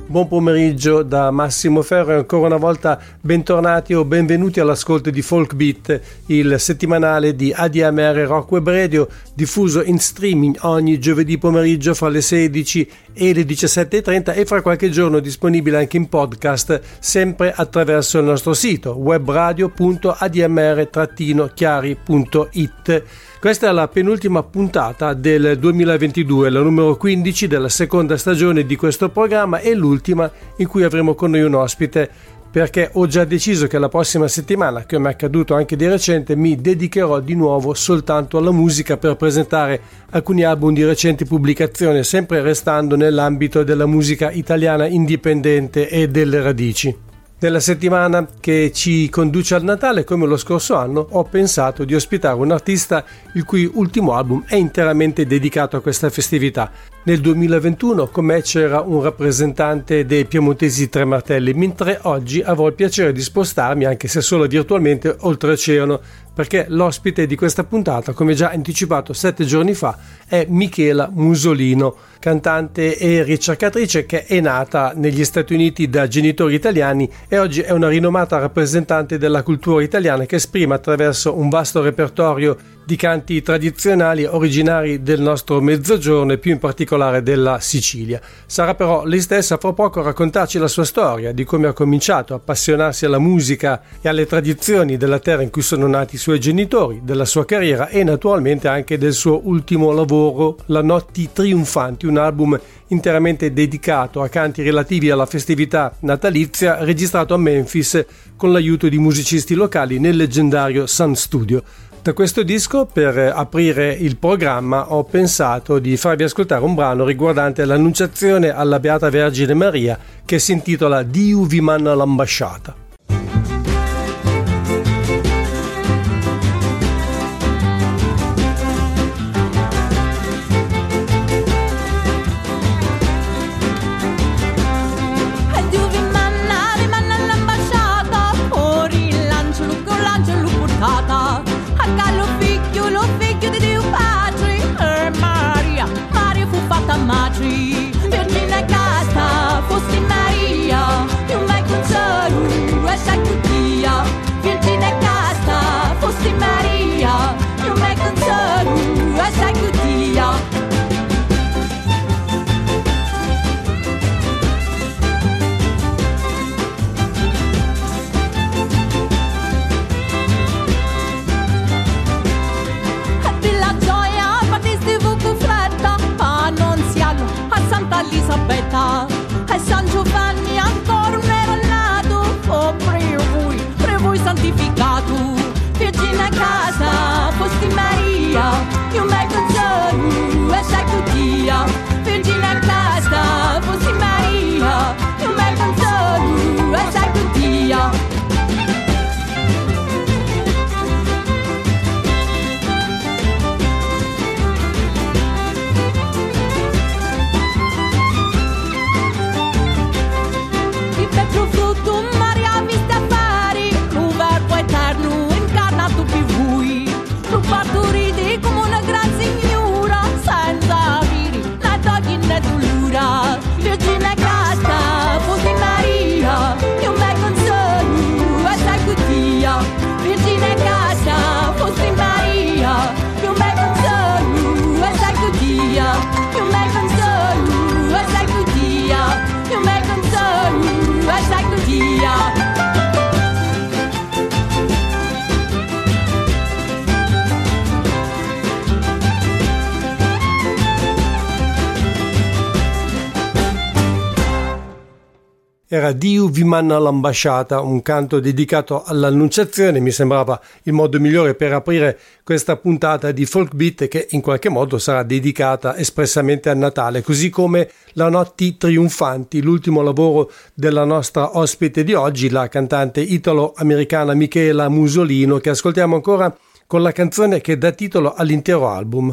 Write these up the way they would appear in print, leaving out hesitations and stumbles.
buon pomeriggio da Massimo Ferro e ancora una volta bentornati o benvenuti all'ascolto di Folk Beat, il settimanale di ADMR Rock Web Radio, diffuso in streaming ogni giovedì pomeriggio fra le 16 e le 17.30 e fra qualche giorno disponibile anche in podcast, sempre attraverso il nostro sito webradio.admr-chiari.it. Questa è la penultima puntata del 2022, la numero 15 della seconda stagione di questo programma e l'ultima in cui avremo con noi un ospite, perché ho già deciso che la prossima settimana, che mi è accaduto anche di recente, mi dedicherò di nuovo soltanto alla musica per presentare alcuni album di recenti pubblicazione, sempre restando nell'ambito della musica italiana indipendente e delle radici. Nella settimana che ci conduce al Natale, come lo scorso anno, ho pensato di ospitare un artista il cui ultimo album è interamente dedicato a questa festività. Nel 2021 con me c'era un rappresentante dei piemontesi Tre Martelli, mentre oggi avrò il piacere di spostarmi, anche se solo virtualmente, oltreoceano, perché l'ospite di questa puntata, come già anticipato 7 giorni fa, è Michela Musolino, cantante e ricercatrice che è nata negli Stati Uniti da genitori italiani e oggi è una rinomata rappresentante della cultura italiana che esprime attraverso un vasto repertorio di canti tradizionali originari del nostro mezzogiorno e più in particolare della Sicilia. Sarà però lei stessa fra poco a raccontarci la sua storia, di come ha cominciato a appassionarsi alla musica e alle tradizioni della terra in cui sono nati i suoi genitori, della sua carriera e naturalmente anche del suo ultimo lavoro, La Notti Trionfanti, un album interamente dedicato a canti relativi alla festività natalizia, registrato a Memphis con l'aiuto di musicisti locali nel leggendario Sun Studio. Da questo disco, per aprire il programma, ho pensato di farvi ascoltare un brano riguardante l'annunciazione alla Beata Vergine Maria che si intitola Diu vi manna l'ambasciata. Vergine casta, fosti Maria, più mai con solo, e sai tutia. Vergine casta, fosti Maria, più mai con solo, e sai tutia. Elisabetta e San Giovanni ancora non era nato, oh per voi santificato. Vergine casa, fosti Maria, io me consolo e sai tutia. Vergine casa, fosti Maria, io me consolo e sai tutia. Partoriti come una gran signora, senza viri, né togli né dolura. Vergine casta, fosti Maria, io me consolo e sai tutia. Vergine casta, fosti Maria, io me consolo e sai tutia. Io me consolo e sai tutia. Io me consolo e sai tutia. Era Diu vi manna l'ambasciata, un canto dedicato all'annunciazione. Mi sembrava il modo migliore per aprire questa puntata di Folk Beat, che in qualche modo sarà dedicata espressamente a Natale, così come La Notti Trionfanti, l'ultimo lavoro della nostra ospite di oggi, la cantante italo-americana Michela Musolino, che ascoltiamo ancora con la canzone che dà titolo all'intero album.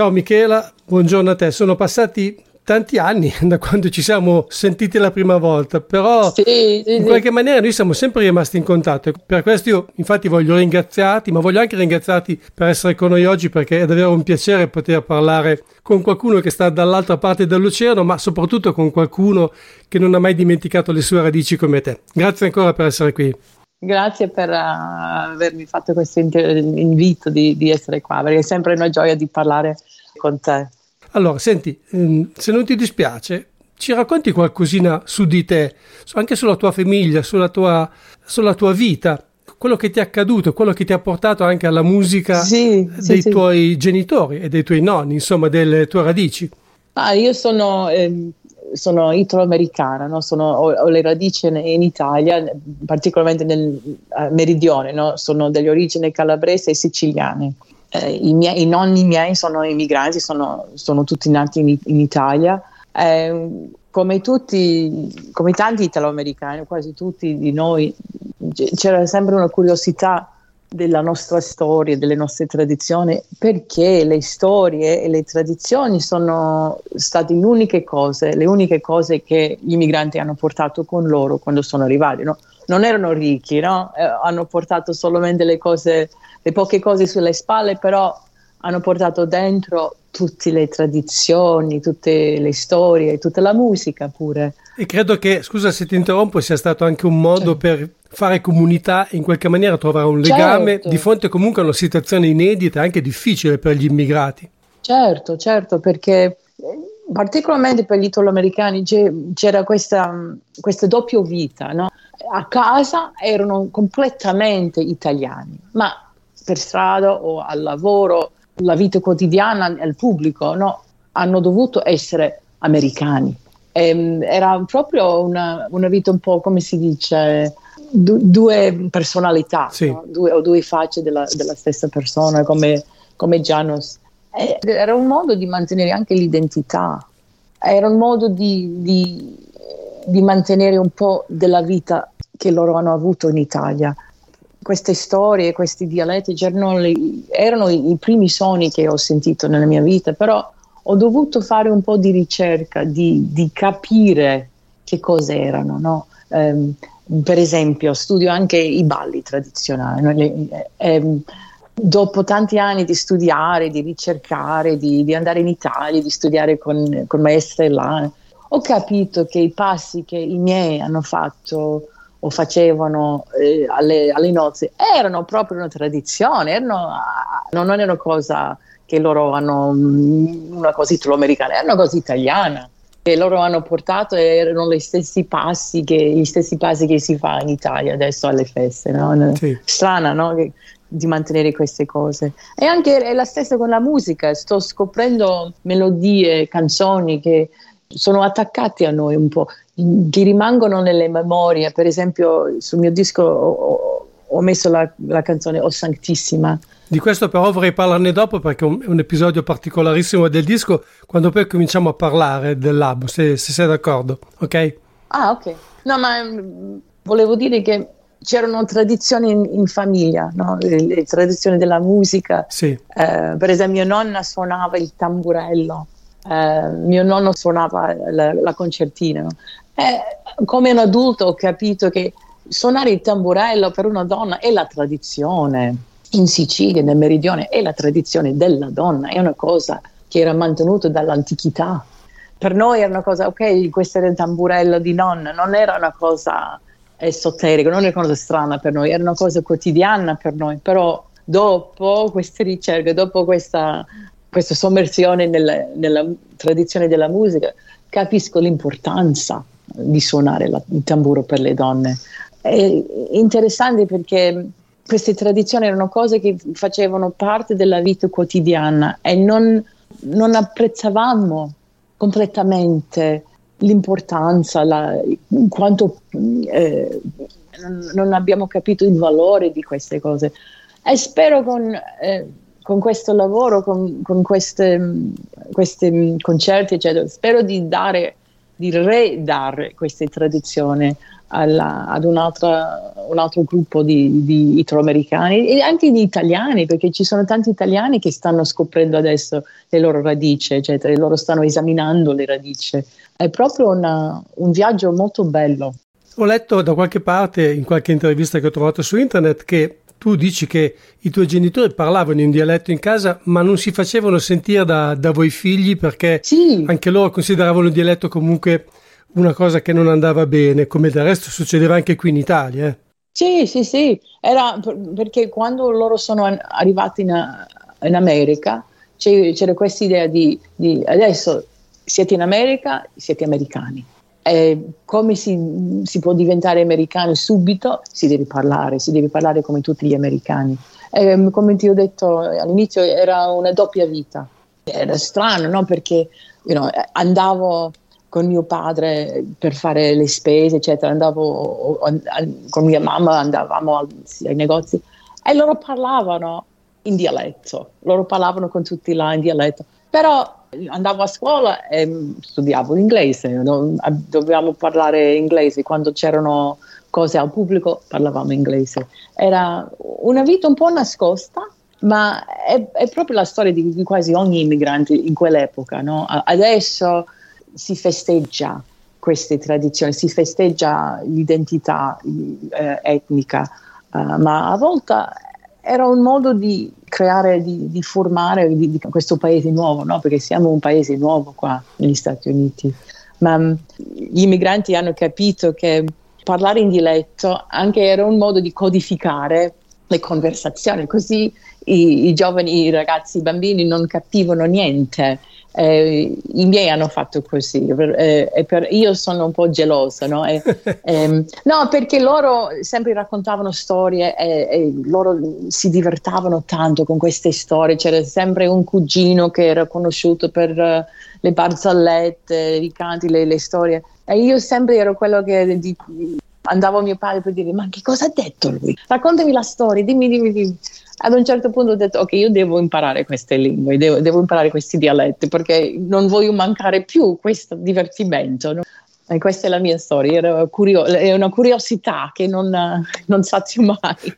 Ciao Michela, buongiorno a te. Sono passati tanti anni da quando ci siamo sentiti la prima volta, però in qualche maniera noi siamo sempre rimasti in contatto. Per questo io infatti voglio ringraziarti, ma voglio anche ringraziarti per essere con noi oggi, perché è davvero un piacere poter parlare con qualcuno che sta dall'altra parte dell'oceano, ma soprattutto con qualcuno che non ha mai dimenticato le sue radici come te. Grazie ancora per essere qui. Grazie per avermi fatto questo invito di essere qua, perché è sempre una gioia di parlare con te. Allora, senti, se non ti dispiace, ci racconti qualcosina su di te, anche sulla tua famiglia, sulla tua vita, quello che ti è accaduto, quello che ti ha portato anche alla musica dei tuoi genitori e dei tuoi nonni, insomma, delle tue radici. Io sono italo-americana, no? Ho le radici in Italia, particolarmente nel meridione, no? Sono delle origini calabrese e siciliane. I nonni miei sono immigranti, sono tutti nati in Italia, come tanti italo-americani, quasi tutti di noi, c'era sempre una curiosità della nostra storia, delle nostre tradizioni, perché le storie e le tradizioni sono state le uniche cose che gli immigranti hanno portato con loro quando sono arrivati, no? Non erano ricchi, no? Hanno portato solamente le poche cose sulle spalle, però hanno portato dentro tutte le tradizioni, tutte le storie, tutta la musica pure. E credo che, scusa se ti interrompo, sia stato anche un modo per fare comunità, in qualche maniera trovare un legame di fronte comunque a una situazione inedita e anche difficile per gli immigrati. Certo, perché particolarmente per gli italo-americani c'era questa doppia vita, no? A casa erano completamente italiani, ma per strada o al lavoro, la vita quotidiana, al pubblico, no? Hanno dovuto essere americani. Era proprio una vita un po', come si dice, due personalità, sì. No? Due facce della stessa persona, come Janos. Era un modo di mantenere anche l'identità, era un modo di mantenere un po' della vita che loro hanno avuto in Italia. Queste storie, questi dialetti erano i primi suoni che ho sentito nella mia vita, però ho dovuto fare un po' di ricerca, di capire che cosa erano, no? Per esempio, studio anche i balli tradizionali, no? Dopo tanti anni di studiare, di ricercare, di andare in Italia, di studiare con maestre là, ho capito che i passi che i miei hanno fatto o facevano alle nozze erano proprio una tradizione, non erano cosa che loro hanno, una cosa italo-americana, era una cosa italiana che loro hanno portato, erano gli stessi passi che si fa in Italia adesso alle feste, no? Sì. Strana, no? Di mantenere queste cose. E anche è la stessa con la musica, sto scoprendo melodie, canzoni che sono attaccate a noi un po', che rimangono nelle memorie. Per esempio sul mio disco ho messo la canzone O Sanctissima. Di questo però vorrei parlarne dopo, perché è un episodio particolarissimo del disco, quando poi cominciamo a parlare dell'album, se sei d'accordo, ok? Ah, ok. No, ma volevo dire che c'erano tradizioni in famiglia, no? Le tradizioni della musica. Sì. Per esempio mia nonna suonava il tamburello, mio nonno suonava la concertina, no? Come un adulto ho capito che suonare il tamburello per una donna è la tradizione. In Sicilia, nel meridione, è la tradizione della donna, è una cosa che era mantenuta dall'antichità. Per noi era una cosa, ok, questo era il tamburello di nonna, non era una cosa esoterica, non era una cosa strana per noi, era una cosa quotidiana per noi. Però dopo queste ricerche, dopo questa sommersione nella tradizione della musica, capisco l'importanza di suonare il tamburo per le donne. È interessante perché queste tradizioni erano cose che facevano parte della vita quotidiana e non apprezzavamo completamente l'importanza, quanto non abbiamo capito il valore di queste cose. E spero con questo lavoro, con questi concerti, eccetera, spero di di redare queste tradizioni ad un altro gruppo di italoamericani e anche di italiani, perché ci sono tanti italiani che stanno scoprendo adesso le loro radici, eccetera, e loro stanno esaminando le radici. È proprio un viaggio molto bello. Ho letto da qualche parte, in qualche intervista che ho trovato su internet, che tu dici che i tuoi genitori parlavano in dialetto in casa, ma non si facevano sentire da voi figli perché Sì. Anche loro consideravano il dialetto comunque una cosa che non andava bene, come del resto succedeva anche qui in Italia. Sì. Era perché quando loro sono arrivati in America c'era questa idea di adesso siete in America, siete americani. Come si può diventare americani subito? Si deve parlare come tutti gli americani. Come ti ho detto all'inizio, era una doppia vita. Era strano, no? Perché andavo con mio padre per fare le spese, eccetera, andavo con mia mamma, andavamo ai negozi e loro parlavano in dialetto, loro parlavano con tutti là in dialetto, però andavo a scuola e studiavo l'inglese, dovevamo parlare inglese, quando c'erano cose al pubblico parlavamo inglese. Era una vita un po' nascosta, ma è proprio la storia di quasi ogni immigrante in quell'epoca, no? Adesso si festeggia queste tradizioni, si festeggia l'identità etnica, ma a volte era un modo di creare, di formare di questo paese nuovo, no? Perché siamo un paese nuovo qua negli Stati Uniti. Ma gli immigranti hanno capito che parlare in dialetto anche era un modo di codificare le conversazioni, così i giovani, i ragazzi, i bambini non capivano niente. I miei hanno fatto così, io sono un po' gelosa, no? No, perché loro sempre raccontavano storie e loro si divertavano tanto con queste storie. C'era sempre un cugino che era conosciuto per le barzellette, i canti, le storie, e io sempre ero quello che andavo a mio padre per dire: ma che cosa ha detto lui? Raccontami la storia, dimmi. Ad un certo punto ho detto: ok, io devo imparare queste lingue, devo imparare questi dialetti, perché non voglio mancare più questo divertimento, no? E questa è la mia storia, è una curiosità che non sazio mai.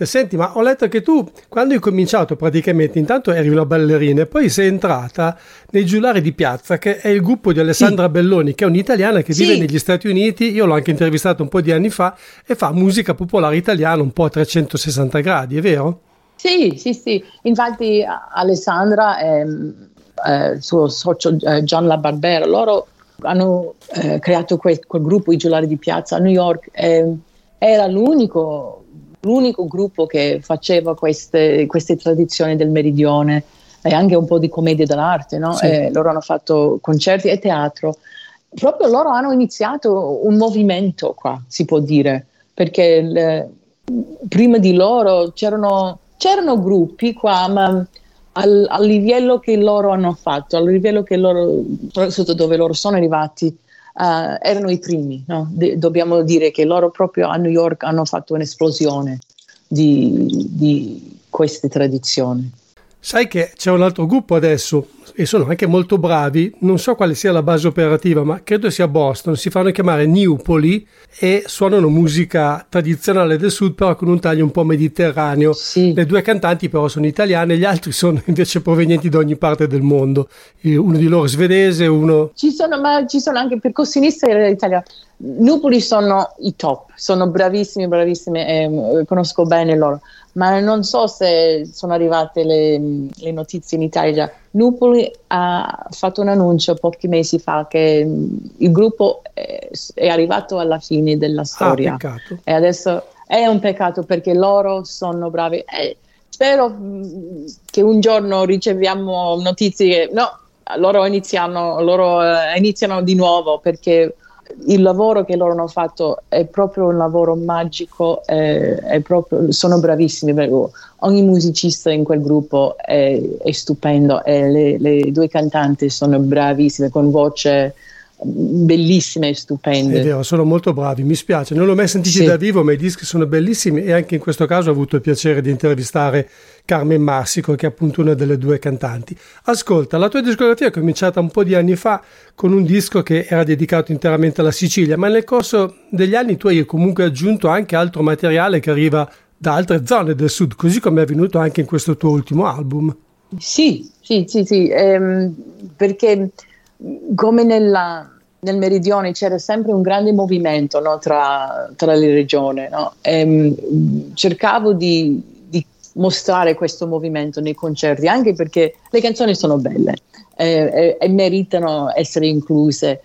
Assolutamente. Senti, ma ho letto che tu, quando hai cominciato praticamente, intanto eri una ballerina e poi sei entrata nei Giullari di Piazza, che è il gruppo di Alessandra Belloni, che è un'italiana che vive negli Stati Uniti. Io l'ho anche intervistato un po' di anni fa e fa musica popolare italiana un po' a 360 gradi, è vero? Sì, sì, sì. Infatti Alessandra e il suo socio John La Barbera, loro hanno creato quel gruppo, i Giullari di Piazza a New York. Era l'unico gruppo che faceva queste tradizioni del meridione e anche un po' di commedia dell'arte, no? Sì. Loro hanno fatto concerti e teatro. Proprio loro hanno iniziato un movimento qua, si può dire, perché prima di loro c'erano gruppi qua, ma al livello che loro hanno fatto, al livello che loro, sotto dove loro sono arrivati, erano i primi, no? Dobbiamo dire che loro proprio a New York hanno fatto un'esplosione di queste tradizioni. Sai che c'è un altro gruppo adesso e sono anche molto bravi, non so quale sia la base operativa, ma credo sia Boston, si fanno chiamare Newpoli e suonano musica tradizionale del sud però con un taglio un po' mediterraneo. Sì. Le due cantanti però sono italiane, gli altri sono invece provenienti da ogni parte del mondo, uno di loro svedese, uno... Ci sono anche percussionisti italiani. Newpoli sono i top, sono bravissimi, conosco bene loro, ma non so se sono arrivate le notizie in Italia. Newpoli ha fatto un annuncio pochi mesi fa che il gruppo è arrivato alla fine della storia. Peccato. E adesso è un peccato perché loro sono bravi. Spero che un giorno riceviamo notizie che loro iniziano di nuovo, perché il lavoro che loro hanno fatto è proprio un lavoro magico, sono bravissimi. Ogni musicista in quel gruppo è stupendo e le due cantanti sono bravissime, con voce bellissime e stupende. È vero, sono molto bravi, mi spiace, non l'ho mai sentiti da vivo, ma i dischi sono bellissimi e anche in questo caso ho avuto il piacere di intervistare Carmen Marsico, che è appunto una delle due cantanti. Ascolta, la tua discografia è cominciata un po' di anni fa con un disco che era dedicato interamente alla Sicilia, ma nel corso degli anni tu hai comunque aggiunto anche altro materiale che arriva da altre zone del sud, così come è avvenuto anche in questo tuo ultimo album. Sì, perché come nel meridione c'era sempre un grande movimento, no, tra le regioni, no? Cercavo di mostrare questo movimento nei concerti, anche perché le canzoni sono belle e meritano essere incluse.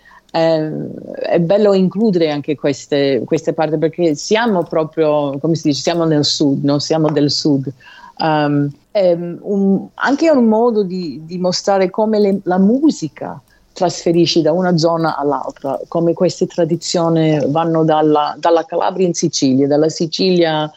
È bello includere anche queste parti, perché siamo proprio, come si dice, siamo nel sud, no? Siamo del sud. Anche un modo di mostrare come la musica trasferisci da una zona all'altra, come queste tradizioni vanno dalla Calabria in Sicilia, dalla Sicilia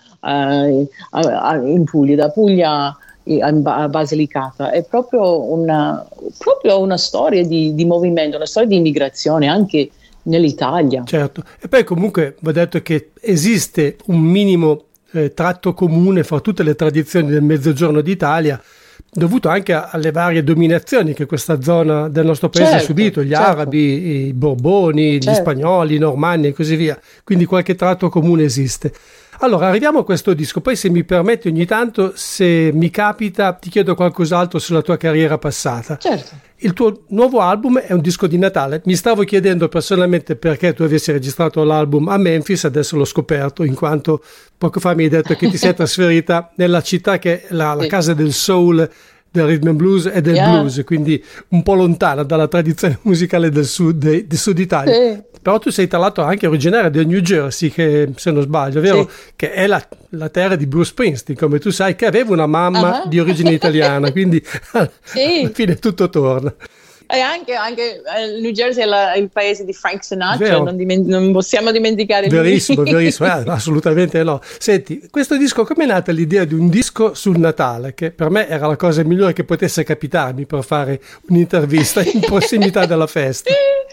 in Puglia, da Puglia a Basilicata. È proprio una storia di movimento, una storia di immigrazione anche nell'Italia. Certo, e poi comunque va detto che esiste un minimo tratto comune fra tutte le tradizioni del Mezzogiorno d'Italia, dovuto anche alle varie dominazioni che questa zona del nostro paese ha subito, gli arabi, i borboni, gli spagnoli, i normanni e così via, quindi qualche tratto comune esiste. Allora arriviamo a questo disco, poi se mi permetti ogni tanto, se mi capita, ti chiedo qualcos'altro sulla tua carriera passata. Certo. Il tuo nuovo album è un disco di Natale. Mi stavo chiedendo personalmente perché tu avessi registrato l'album a Memphis, adesso l'ho scoperto, in quanto poco fa mi hai detto che ti sei trasferita nella città che è la casa del soul, del rhythm and blues e del blues, quindi un po' lontana dalla tradizione musicale del sud Italia. Sì. Però tu sei tra l'altro anche originaria del New Jersey, che se non sbaglio, vero? Sì. Che è la terra di Bruce Springsteen, come tu sai, che aveva una mamma di origine italiana, quindi alla fine tutto torna. E anche il New Jersey è il paese di Frank Sinatra, non possiamo dimenticare lui. Verissimo, assolutamente no. Senti, questo disco, come è nata l'idea di un disco sul Natale, che per me era la cosa migliore che potesse capitarmi per fare un'intervista in prossimità della festa?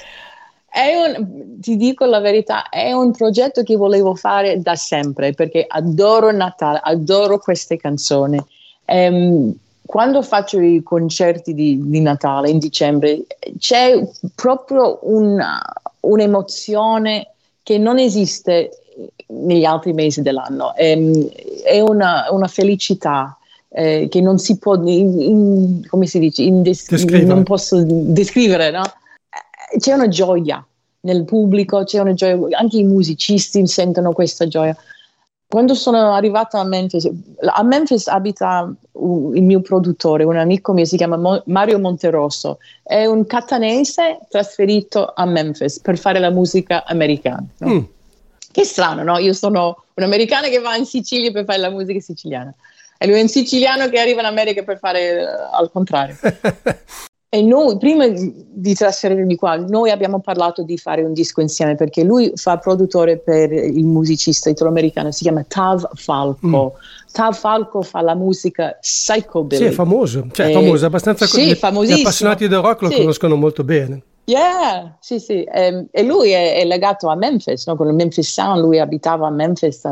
Ti dico la verità, è un progetto che volevo fare da sempre, perché adoro Natale, adoro queste canzoni. Quando faccio i concerti di Natale in dicembre c'è proprio un'emozione che non esiste negli altri mesi dell'anno. È una felicità che non si può, come si dice, non posso descrivere, no? C'è una gioia nel pubblico, c'è una gioia, anche i musicisti sentono questa gioia. Quando sono arrivata a Memphis abita il mio produttore, un amico mio, si chiama Mario Monterosso, è un catanese trasferito a Memphis per fare la musica americana. No? Che strano, no? Io sono un'americana che va in Sicilia per fare la musica siciliana e lui è un siciliano che arriva in America per fare al contrario. E noi, prima di trasferirmi qua, noi abbiamo parlato di fare un disco insieme, perché lui fa produttore per il musicista italo-americano, si chiama Tav Falco. Tav Falco fa la musica psychobilly. Sì, è famoso, famoso, abbastanza. Sì, famosissimo. Gli appassionati del rock lo conoscono molto bene. Yeah, sì. E lui è legato a Memphis, no? Con il Memphis Sound, lui abitava a Memphis,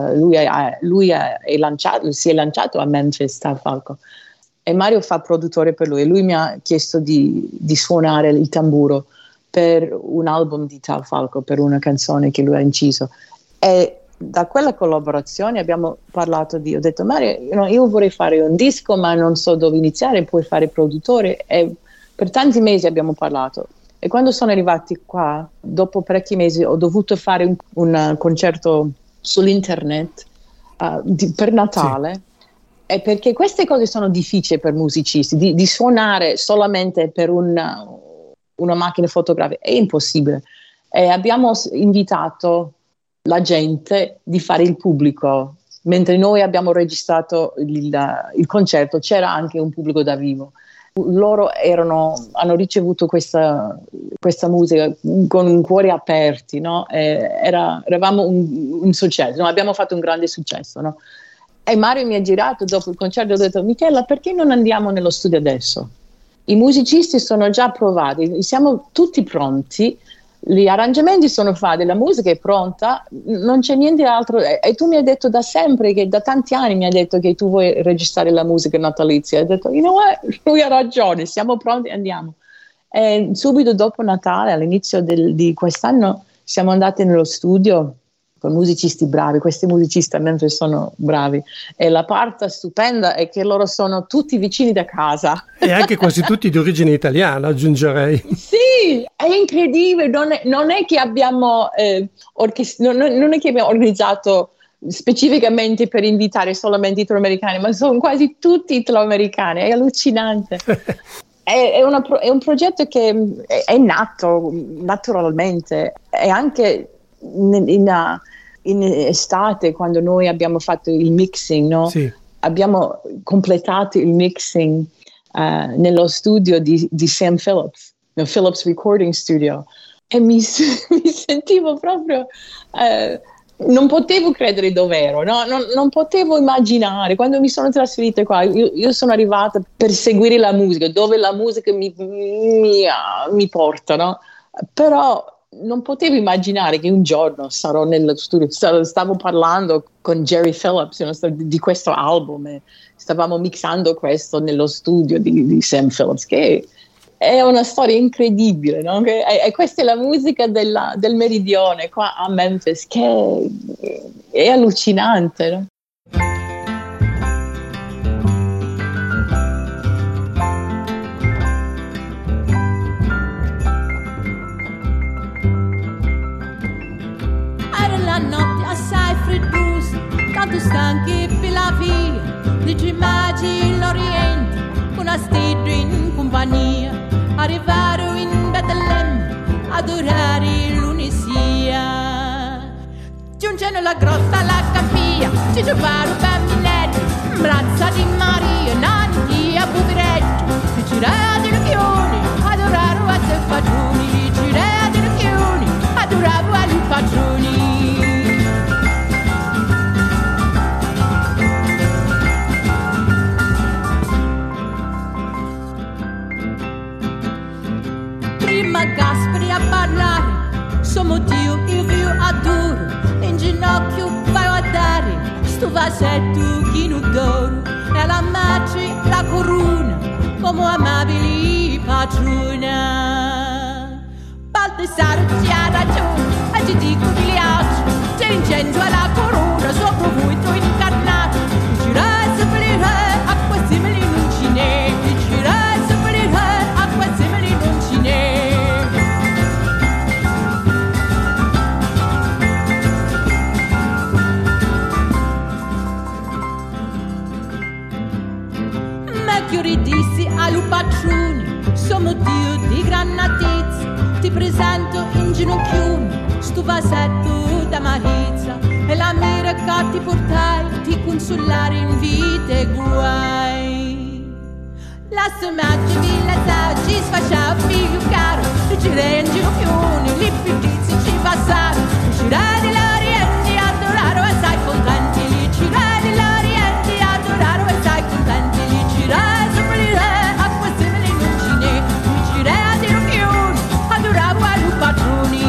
si è lanciato a Memphis, Tav Falco. E Mario fa produttore per lui, e lui mi ha chiesto di suonare il tamburo per un album di Tav Falco, per una canzone che lui ha inciso. E da quella collaborazione abbiamo parlato ho detto Mario, io vorrei fare un disco ma non so dove iniziare, puoi fare produttore? E per tanti mesi abbiamo parlato. E quando sono arrivati qua, dopo parecchi mesi, ho dovuto fare un concerto sull'internet per Natale. Sì. È perché queste cose sono difficili per musicisti, di suonare solamente per una macchina fotografica è impossibile. E abbiamo invitato la gente di fare il pubblico. Mentre noi abbiamo registrato il concerto, c'era anche un pubblico da vivo. Loro hanno ricevuto questa musica con cuori aperti, no? Eravamo un successo, no? Abbiamo fatto un grande successo, no? E Mario mi ha girato dopo il concerto e ho detto Michela, perché non andiamo nello studio adesso? I musicisti sono già provati, siamo tutti pronti, gli arrangiamenti sono fatti, la musica è pronta, non c'è niente altro. E tu mi hai detto da sempre, che da tanti anni mi hai detto che tu vuoi registrare la musica natalizia. Ho detto, you know what? Lui ha ragione, siamo pronti, andiamo. E subito dopo Natale, all'inizio di quest'anno, siamo andati nello studio con musicisti bravi. Questi musicisti a Memphis sono bravi, e la parte stupenda è che loro sono tutti vicini da casa e anche quasi tutti di origine italiana, aggiungerei. Sì, è incredibile. Non è che abbiamo non è che abbiamo organizzato specificamente per invitare solamente italo-americani, ma sono quasi tutti italo-americani. È allucinante. È un progetto che è nato naturalmente, e anche in estate, quando noi abbiamo fatto il mixing, no? Sì. Abbiamo completato il mixing nello studio di Sam Phillips, no, Phillips Recording Studio, e mi sentivo proprio non potevo credere dove ero, no? Non potevo immaginare. Quando mi sono trasferita qua, io sono arrivata per seguire la musica, dove la musica mi porta, no? Però non potevo immaginare che un giorno sarò nello studio. Stavo parlando con Jerry Phillips, di questo album, e stavamo mixando questo nello studio di Sam Phillips, che è una storia incredibile, no? E questa è la musica del meridione qua a Memphis, che è allucinante, no? La notte assai freddosa, tanto stanchi per la via, dici immagini l'Oriente, una stella in compagnia, arrivare in Betlemme, adorare l'Unissia. Giungendo la grotta, la campia, ci giocano bambinelli, braccia di Maria, nanti a poveretti, dici re di Lucchioni, adorare a te fagioni, dici re di Lucchioni, adorare a lui fagioni. Prima Gasperi a parlare, sommo Dio io adoro, in ginocchio vai a dare, sto vasetto chino d'oro, e la magia la corona, come amabili patrona. Baldassare ti ha ragione, e ti dico che li altri, te l'incenso e la corona sopra voi tu incarnato. Girare per il re, acqua simili non ce n'è. Girare per il re, acqua simili non ce n'è. Mercury dissi allo patroni, sono Dio di grannatezza, ti presento in ginocchioni, sto vasetto da marizza, e la mira che ti portai, ti consolare in vita e guai. La somaggia villa saggi, sfascia figlio caro, ti girei in ginocchioni, li pizzi ci passarono, girare dell'Oriente, adoraro e sai contenti, li girare dell'Oriente, adoraro e sai contenti, li girare sopra il re, acqua simili non ce n'è, li girei a ginocchioni, adoravo a lui patroni.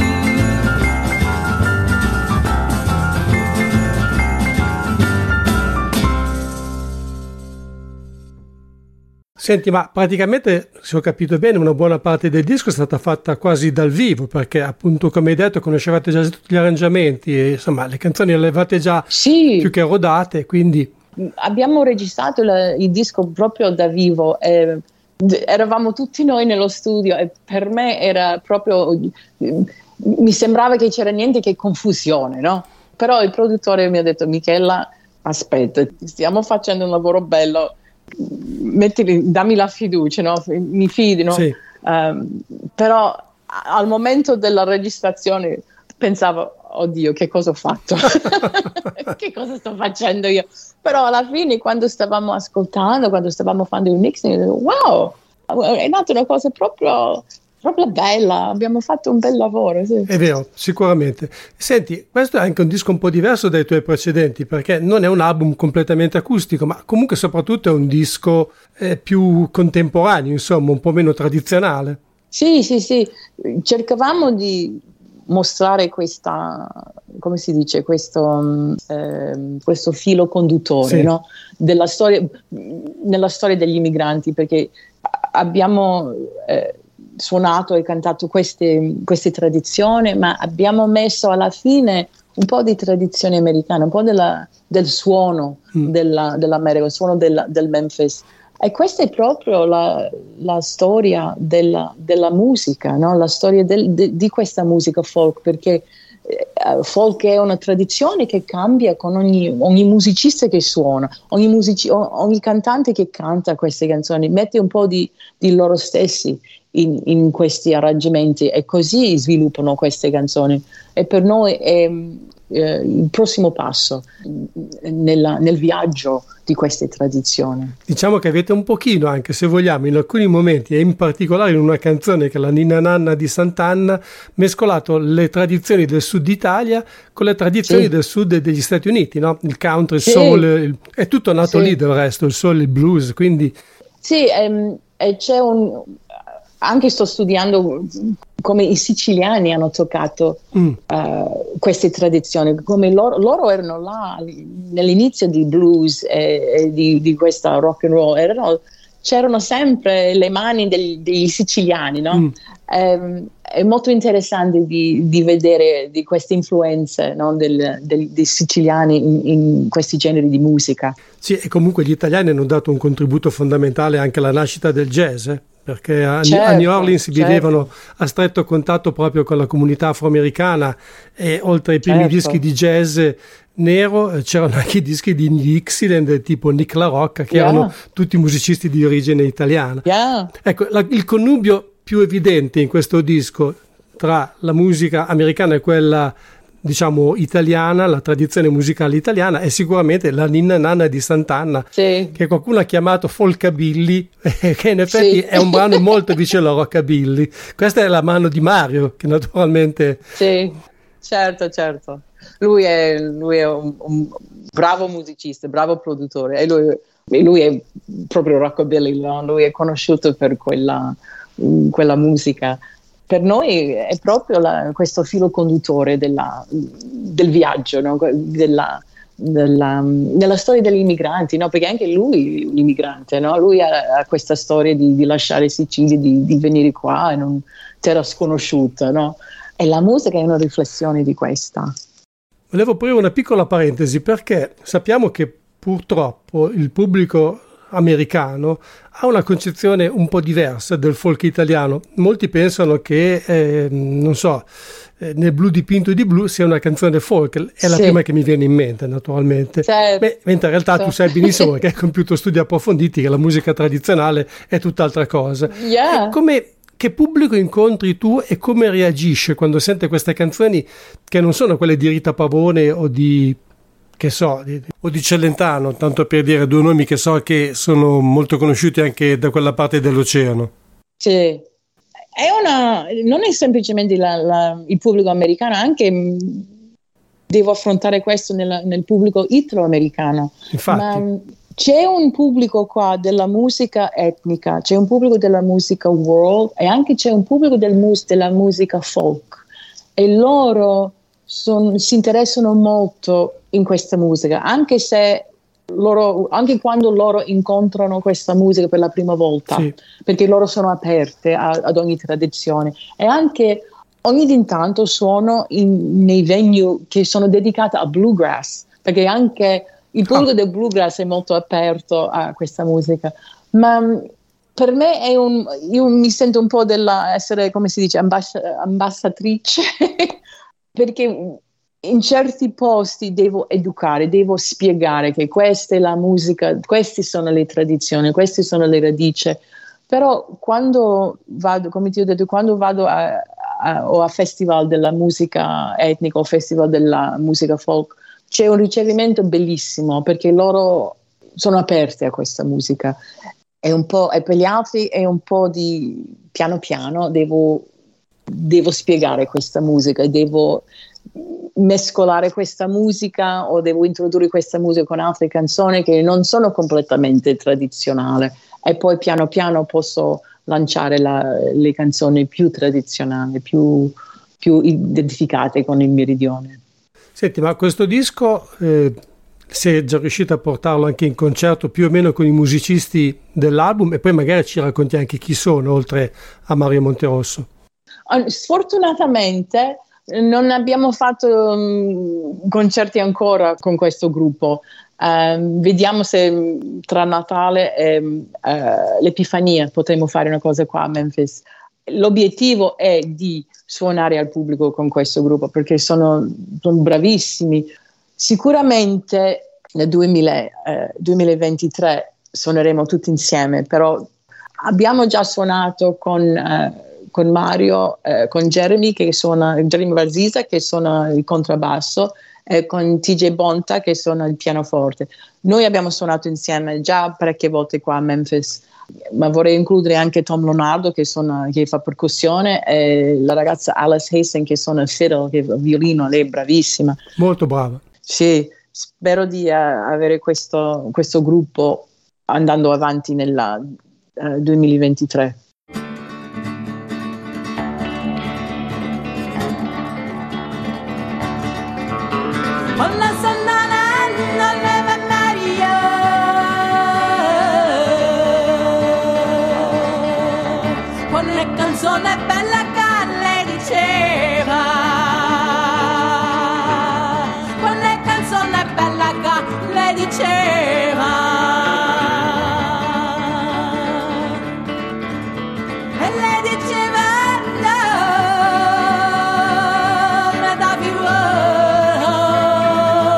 Senti, ma praticamente, se ho capito bene, una buona parte del disco è stata fatta quasi dal vivo, perché appunto, come hai detto, conoscevate già tutti gli arrangiamenti e insomma le canzoni le avevate già più che rodate, quindi... Abbiamo registrato il disco proprio da vivo, eravamo tutti noi nello studio e per me era proprio, mi sembrava che c'era niente che confusione, no? Però il produttore mi ha detto: Michela, aspetta, stiamo facendo un lavoro bello, dammi la fiducia, no? Mi fidi, no? Sì. Però al momento della registrazione pensavo: oddio, che cosa ho fatto? Che cosa sto facendo io? Però alla fine, quando stavamo ascoltando, quando stavamo facendo il mixing, wow, è nata una cosa proprio bella, abbiamo fatto un bel lavoro. Sì. È vero, sicuramente. Senti, questo è anche un disco un po' diverso dai tuoi precedenti, perché non è un album completamente acustico, ma comunque soprattutto è un disco più contemporaneo, insomma, un po' meno tradizionale. Sì, cercavamo di mostrare questa, come si dice, questo filo conduttore, sì, no? Della storia, nella storia degli immigranti, perché abbiamo suonato e cantato queste tradizioni, ma abbiamo messo alla fine un po' di tradizione americana, un po' del suono dell'America, il suono del Memphis. E questa è proprio la storia della musica, no? La storia di questa musica folk, perché folk è una tradizione che cambia con ogni musicista che suona, ogni cantante che canta queste canzoni, mette un po' di loro stessi in questi arrangiamenti e così sviluppano queste canzoni. E per noi è il prossimo passo nel viaggio di queste tradizioni. Diciamo che avete un pochino, anche se vogliamo, in alcuni momenti e in particolare in una canzone che è la Ninna Nanna di Sant'Anna, mescolato le tradizioni del sud Italia con le tradizioni del sud degli Stati Uniti, no? Il country, il soul, è tutto nato lì del resto, il soul, il blues, quindi... Sì, e c'è anche sto studiando come i siciliani hanno toccato queste tradizioni, come loro erano là nell'inizio di blues e di questa rock and roll, c'erano sempre le mani degli siciliani, no? È molto interessante di vedere di queste influenze, no? dei siciliani in questi generi di musica. Sì, e comunque gli italiani hanno dato un contributo fondamentale anche alla nascita del jazz, perché a New Orleans vivevano a stretto contatto proprio con la comunità afroamericana e oltre ai primi dischi di jazz nero c'erano anche i dischi di Dixieland tipo Nick La Rocca, che erano tutti musicisti di origine italiana. Ecco, il connubio più evidente in questo disco tra la musica americana e quella, diciamo, italiana, la tradizione musicale italiana, è sicuramente la Ninna Nanna di Sant'Anna, che qualcuno ha chiamato folkabilly, che in effetti è un brano molto vicino alla rockabilly. Questa è la mano di Mario, che naturalmente... Sì, certo. Lui è un bravo musicista, bravo produttore, e lui è proprio rockabilly, no? Lui è conosciuto per quella musica. Per noi è proprio questo filo conduttore del viaggio, no? Nella storia degli immigranti, no? Perché anche lui è un immigrante, no? Lui ha questa storia di lasciare Sicilia, di venire qua in terra sconosciuta, no? E la musica è una riflessione di questa. Volevo aprire una piccola parentesi perché sappiamo che purtroppo il pubblico americano ha una concezione un po' diversa del folk italiano. Molti pensano che, non so, nel blu dipinto di blu sia una canzone folk, è la prima che mi viene in mente naturalmente. Certo. Mentre in realtà tu sai benissimo perché hai compiuto studi approfonditi che la musica tradizionale è tutt'altra cosa. Yeah. Che pubblico incontri tu e come reagisce quando sente queste canzoni che non sono quelle di Rita Pavone o di Celentano, tanto per dire due nomi che so che sono molto conosciuti anche da quella parte dell'oceano? Sì, non è semplicemente il pubblico americano, anche devo affrontare questo nel pubblico italo-americano. Infatti. Ma c'è un pubblico qua della musica etnica, c'è un pubblico della musica world e anche c'è un pubblico della musica folk e loro si interessano molto in questa musica, anche quando loro incontrano questa musica per la prima volta, sì. Perché loro sono aperte ad ogni tradizione e anche ogni tanto suono nei venue che sono dedicati a bluegrass, perché anche il pubblico del bluegrass è molto aperto a questa musica, ma per me io mi sento un po' essere, come si dice, ambasciatrice, perché in certi posti devo educare, devo spiegare che questa è la musica, queste sono le tradizioni, queste sono le radici, però quando vado, come ti ho detto, quando vado a festival della musica etnica o festival della musica folk, c'è un ricevimento bellissimo perché loro sono aperti a questa musica e per gli altri è un po' di piano piano devo spiegare questa musica e devo mescolare questa musica o devo introdurre questa musica con altre canzoni che non sono completamente tradizionali e poi piano piano posso lanciare le canzoni più tradizionali, più identificate con il meridione. Senti, ma questo disco sei già riuscito a portarlo anche in concerto più o meno con i musicisti dell'album e poi magari ci racconti anche chi sono oltre a Mario Monterosso? Sfortunatamente non abbiamo fatto concerti ancora con questo gruppo. Vediamo se tra Natale e l'Epifania potremo fare una cosa qua a Memphis. L'obiettivo è di suonare al pubblico con questo gruppo perché sono bravissimi. Sicuramente nel 2023 suoneremo tutti insieme, però abbiamo già suonato con Mario, con Jeremy Varzisa che suona il contrabbasso e con TJ Bonta che suona il pianoforte. Noi abbiamo suonato insieme già parecchie volte qua a Memphis, ma vorrei includere anche Tom Leonardo che fa percussione e la ragazza Alice Hastings che suona il fiddle, che è il violino, lei è bravissima. Molto brava. Sì, spero di avere questo gruppo andando avanti nel 2023. Canzone bella che le diceva, quella canzone bella che le diceva, e le diceva no, da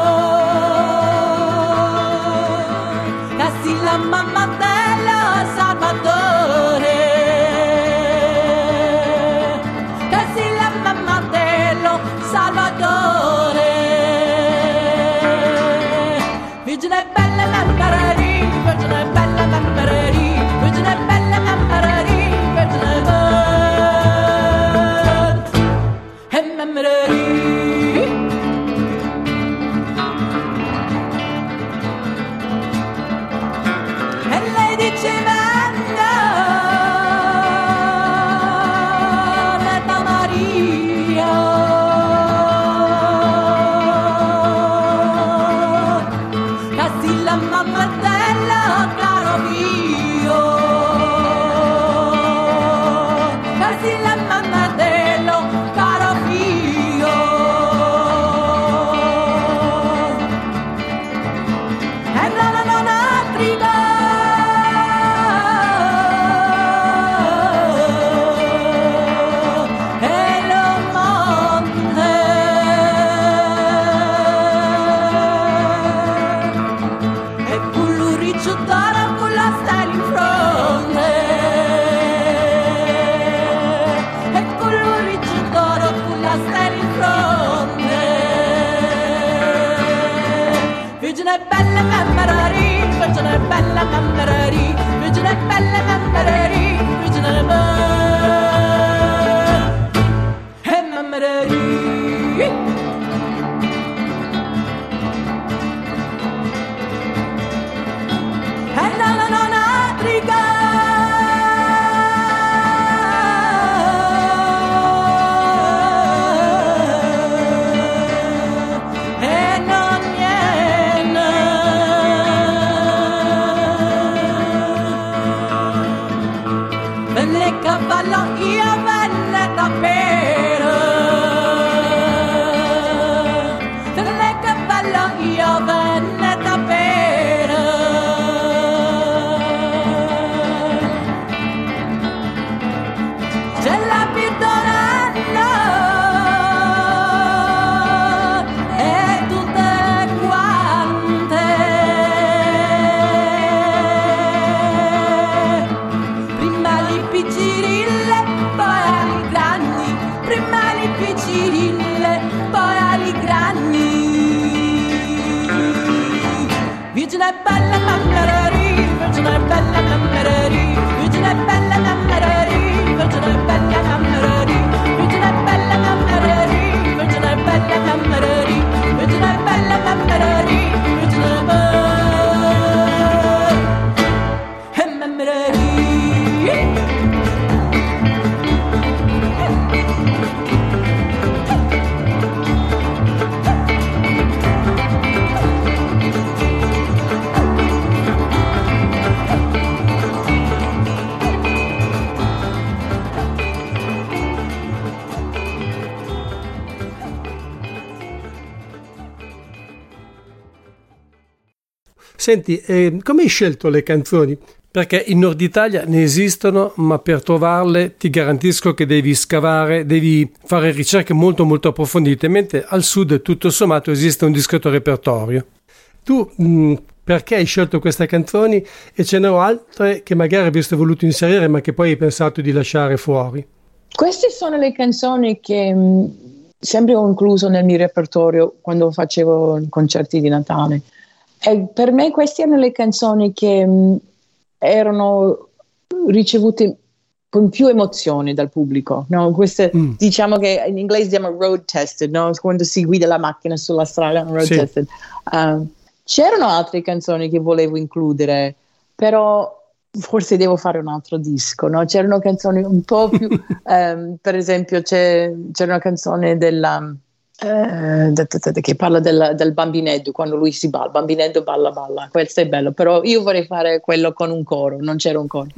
Virgine bella mammarari, Virgine bella mammarari, Virgine bella mammarari, Virgine bella mammarari. E la nonna triga. Virgine bella mammarari, Virgine bella mammarari, Virgine bella mammarari, Virgine bella mammarari, Virgine bella mammarari, Virgine bella mammarari, Virgine bella mammarari, Virgine bella mammarari. Senti, come hai scelto le canzoni? Perché in Nord Italia ne esistono, ma per trovarle ti garantisco che devi scavare, devi fare ricerche molto molto approfondite, mentre al Sud tutto sommato esiste un discreto repertorio. Tu perché hai scelto queste canzoni e ce ne ho altre che magari avresti voluto inserire ma che poi hai pensato di lasciare fuori? Queste sono le canzoni che sempre ho incluso nel mio repertorio quando facevo concerti di Natale. E per me queste erano le canzoni che erano ricevute con più emozioni dal pubblico, no? Queste, diciamo che in inglese diciamo road tested, no? Quando si guida la macchina sulla strada, road tested. C'erano altre canzoni che volevo includere, però forse devo fare un altro disco, no? C'erano canzoni un po' più per esempio c'era una canzone della che parla del bambinetto, quando lui si balla, bambinetto balla balla, questo è bello, però io vorrei fare quello con un coro, non c'era un coro.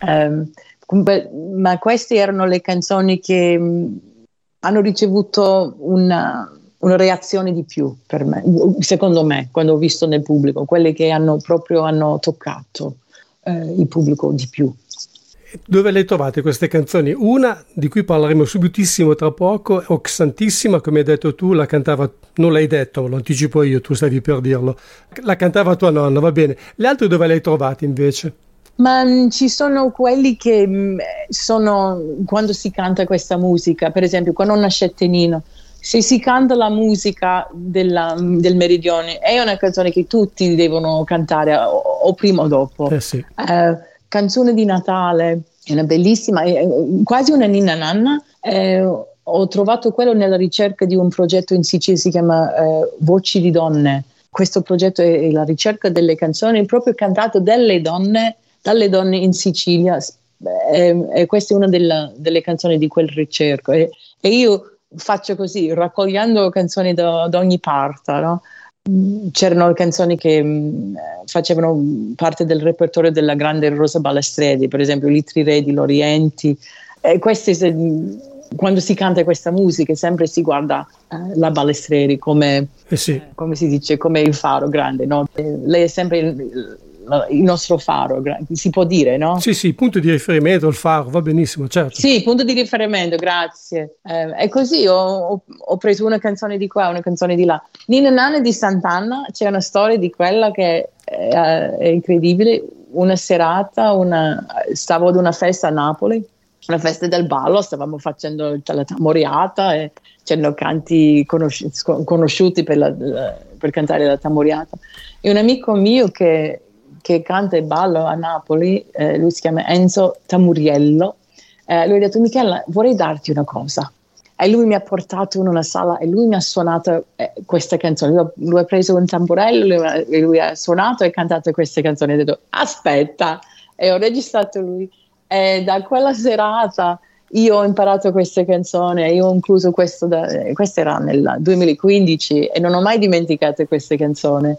Ma queste erano le canzoni che hanno ricevuto una reazione di più per me, secondo me, quando ho visto nel pubblico, quelle che hanno toccato il pubblico di più. Dove le trovate queste canzoni? Una di cui parleremo subitissimo tra poco, Oxantissima, come hai detto tu, la cantava, non l'hai detto, lo anticipo io, tu stavi per dirlo, la cantava tua nonna, va bene. Le altre dove le hai trovate invece? Ma ci sono quelli che sono quando si canta questa musica, per esempio quando nasce Tenino, se si canta la musica del Meridione è una canzone che tutti devono cantare o prima o dopo. Sì. Canzone di Natale, è una bellissima, è quasi una ninna nanna. Ho trovato quello nella ricerca di un progetto in Sicilia, si chiama Voci di Donne. Questo progetto è la ricerca delle canzoni proprio cantate dalle donne in Sicilia, e questa è una delle canzoni di quel ricerco. E io faccio così, raccogliendo canzoni da ogni parte, no? C'erano canzoni che facevano parte del repertorio della grande Rosa Balestredi, per esempio Litri Re di Lorienti, e quando si canta questa musica sempre si guarda la Balestredi come si dice, come il faro grande, no? Lei è sempre il nostro faro, si può dire, no? Sì, punto di riferimento, il faro, va benissimo, certo. Sì, punto di riferimento, grazie. E così ho preso una canzone di qua, una canzone di là. Nina Nanna di Sant'Anna, c'è una storia di quella che è incredibile. Una serata, stavo ad una festa a Napoli, una festa del ballo, stavamo facendo la tamoriata e c'erano canti conosciuti per cantare la tamburiata. E un amico mio che canta e balla a Napoli, lui si chiama Enzo Tamuriello, lui ha detto: Michela, vorrei darti una cosa. E lui mi ha portato in una sala e lui mi ha suonato questa canzone. Lui ha preso un tamburello e lui ha suonato e cantato queste canzoni. Ho detto: aspetta, e ho registrato lui. E da quella serata io ho imparato queste canzoni, io ho incluso questo era nel 2015 e non ho mai dimenticato queste canzoni.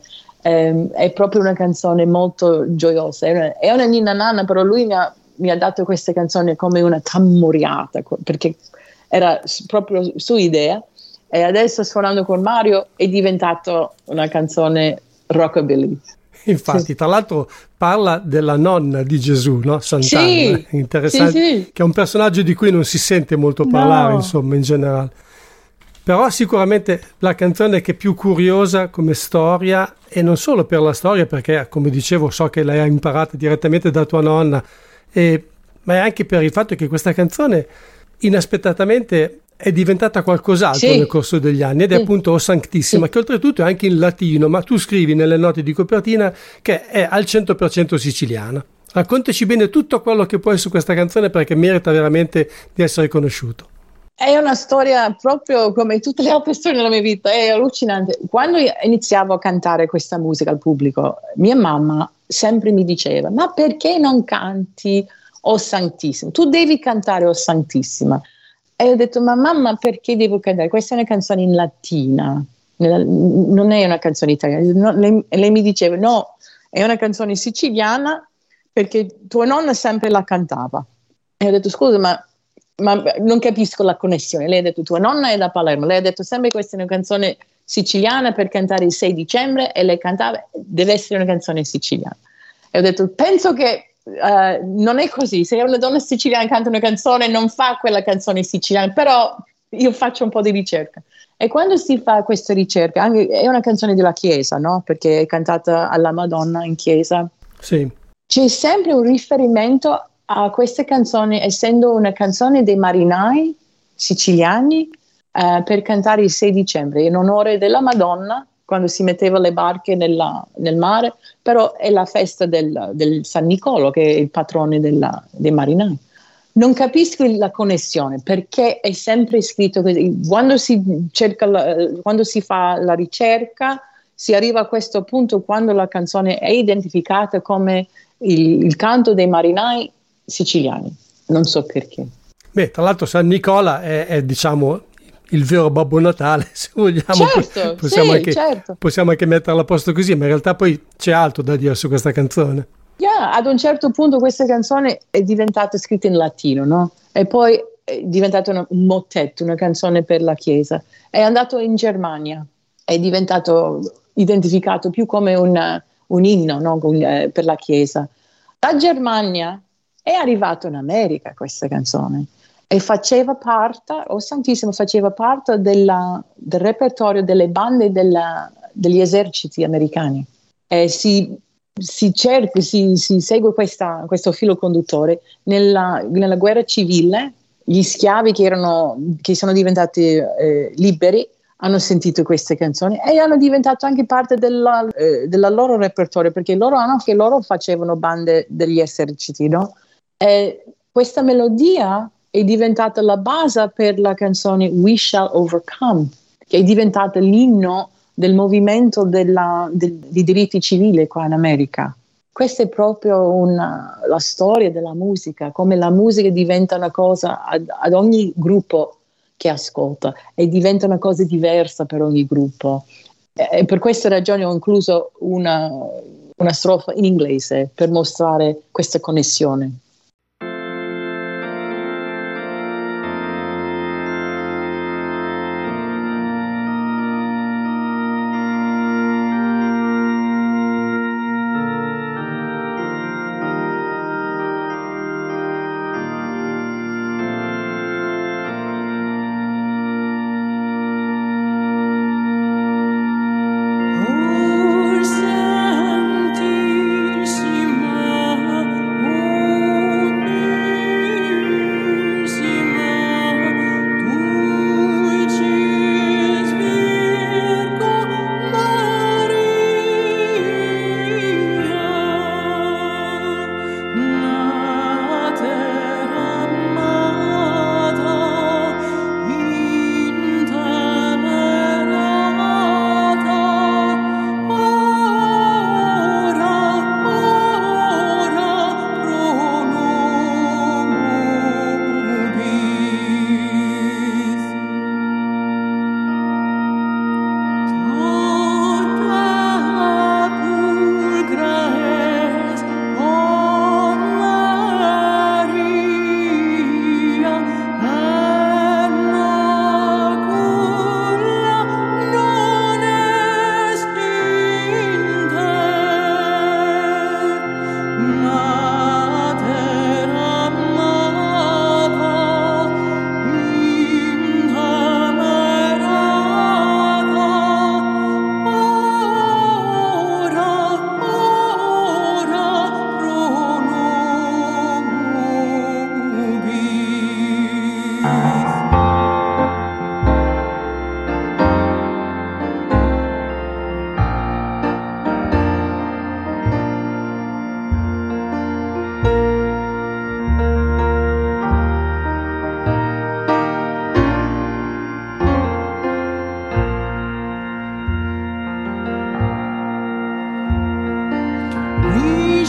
È proprio una canzone molto gioiosa, è una ninna nanna, però lui mi ha dato queste canzoni come una tammuriata, perché era proprio sua idea, e adesso suonando con Mario è diventato una canzone rockabilly. Infatti, Sì. tra l'altro parla della nonna di Gesù, no? Sant'Anna, Sì, interessante, sì. che è un personaggio di cui non si sente molto parlare, No. insomma, in generale. Però sicuramente la canzone che è più curiosa come storia, e non solo per la storia, perché come dicevo so che l'hai imparata direttamente da tua nonna, ma è anche per il fatto che questa canzone inaspettatamente è diventata qualcos'altro Sì. nel corso degli anni, ed è Sì. appunto O Sanctissima, Sì. che oltretutto è anche in latino, ma tu scrivi nelle note di copertina che è al 100% siciliana. Raccontaci bene tutto quello che puoi su questa canzone, perché merita veramente di essere conosciuto. È una storia proprio come tutte le altre storie della mia vita, è allucinante. Quando iniziavo a cantare questa musica al pubblico, mia mamma sempre mi diceva: ma perché non canti O Santissima? Tu devi cantare O Santissima. E ho detto: ma mamma, perché devo cantare? Questa è una canzone in latina, non è una canzone italiana. No, lei mi diceva: no, è una canzone siciliana perché tua nonna sempre la cantava. E ho detto: scusa, ma non capisco la connessione. Lei ha detto: tua nonna è da Palermo, lei ha detto sempre questa è una canzone siciliana per cantare il 6 dicembre e lei cantava, deve essere una canzone siciliana. E ho detto: penso che non è così, se una donna siciliana canta una canzone non fa quella canzone siciliana, però io faccio un po' di ricerca. E quando si fa questa ricerca, è una canzone della chiesa, no? Perché è cantata alla Madonna in chiesa. Sì. C'è sempre un riferimento a queste canzoni, essendo una canzone dei marinai siciliani, per cantare il 6 dicembre in onore della Madonna, quando si metteva le barche nel mare, però è la festa del San Nicolo, che è il patrone dei marinai. Non capisco la connessione, perché è sempre scritto così. Quando quando si fa la ricerca, si arriva a questo punto quando la canzone è identificata come il canto dei marinai siciliani. Non so perché. Beh, tra l'altro San Nicola è diciamo il vero Babbo Natale, se vogliamo. Certo, Possiamo, sì, anche, certo. possiamo anche metterla a posto così, ma in realtà poi c'è altro da dire su questa canzone. Yeah, ad un certo punto questa canzone è diventata scritta in latino, no? E poi è diventata un mottetto, una canzone per la chiesa. È andato in Germania, è diventato identificato più come un inno, no? Per la chiesa. Da Germania è arrivato in America questa canzone e faceva parte, O Santissimo faceva parte del repertorio delle bande degli eserciti americani. E si segue questo filo conduttore. Nella guerra civile gli schiavi che sono diventati liberi hanno sentito queste canzoni e hanno diventato anche parte della loro repertorio, perché anche loro facevano bande degli eserciti, no? E questa melodia è diventata la base per la canzone We Shall Overcome, che è diventata l'inno del movimento dei diritti civili qua in America. Questa è proprio la storia della musica, come la musica diventa una cosa ad ogni gruppo che ascolta e diventa una cosa diversa per ogni gruppo. E per questa ragione ho incluso una strofa in inglese per mostrare questa connessione. O Santissima,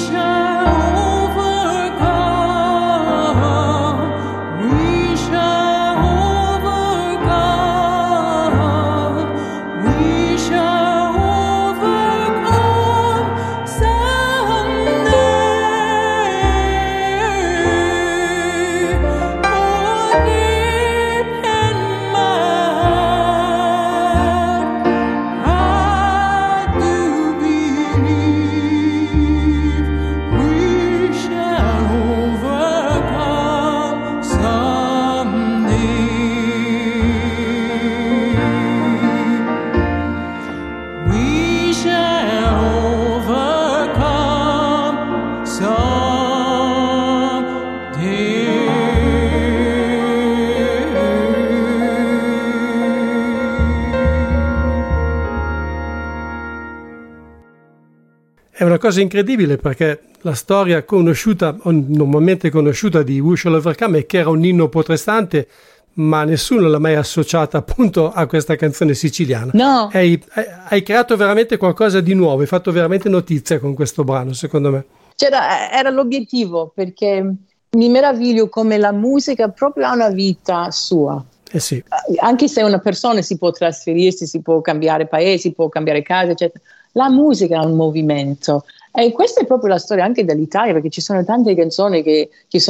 È una cosa incredibile perché la storia conosciuta, normalmente conosciuta di We Shall Overcome è che era un inno protestante, ma nessuno l'ha mai associata appunto a questa canzone siciliana. No. Hai creato veramente qualcosa di nuovo, hai fatto veramente notizia con questo brano, secondo me. Era l'obiettivo, perché mi meraviglio come la musica proprio ha una vita sua. Eh sì. Anche se una persona si può trasferirsi, si può cambiare paese, si può cambiare casa, eccetera. La musica è un movimento, e questa è proprio la storia anche dell'Italia, perché ci sono tante canzoni che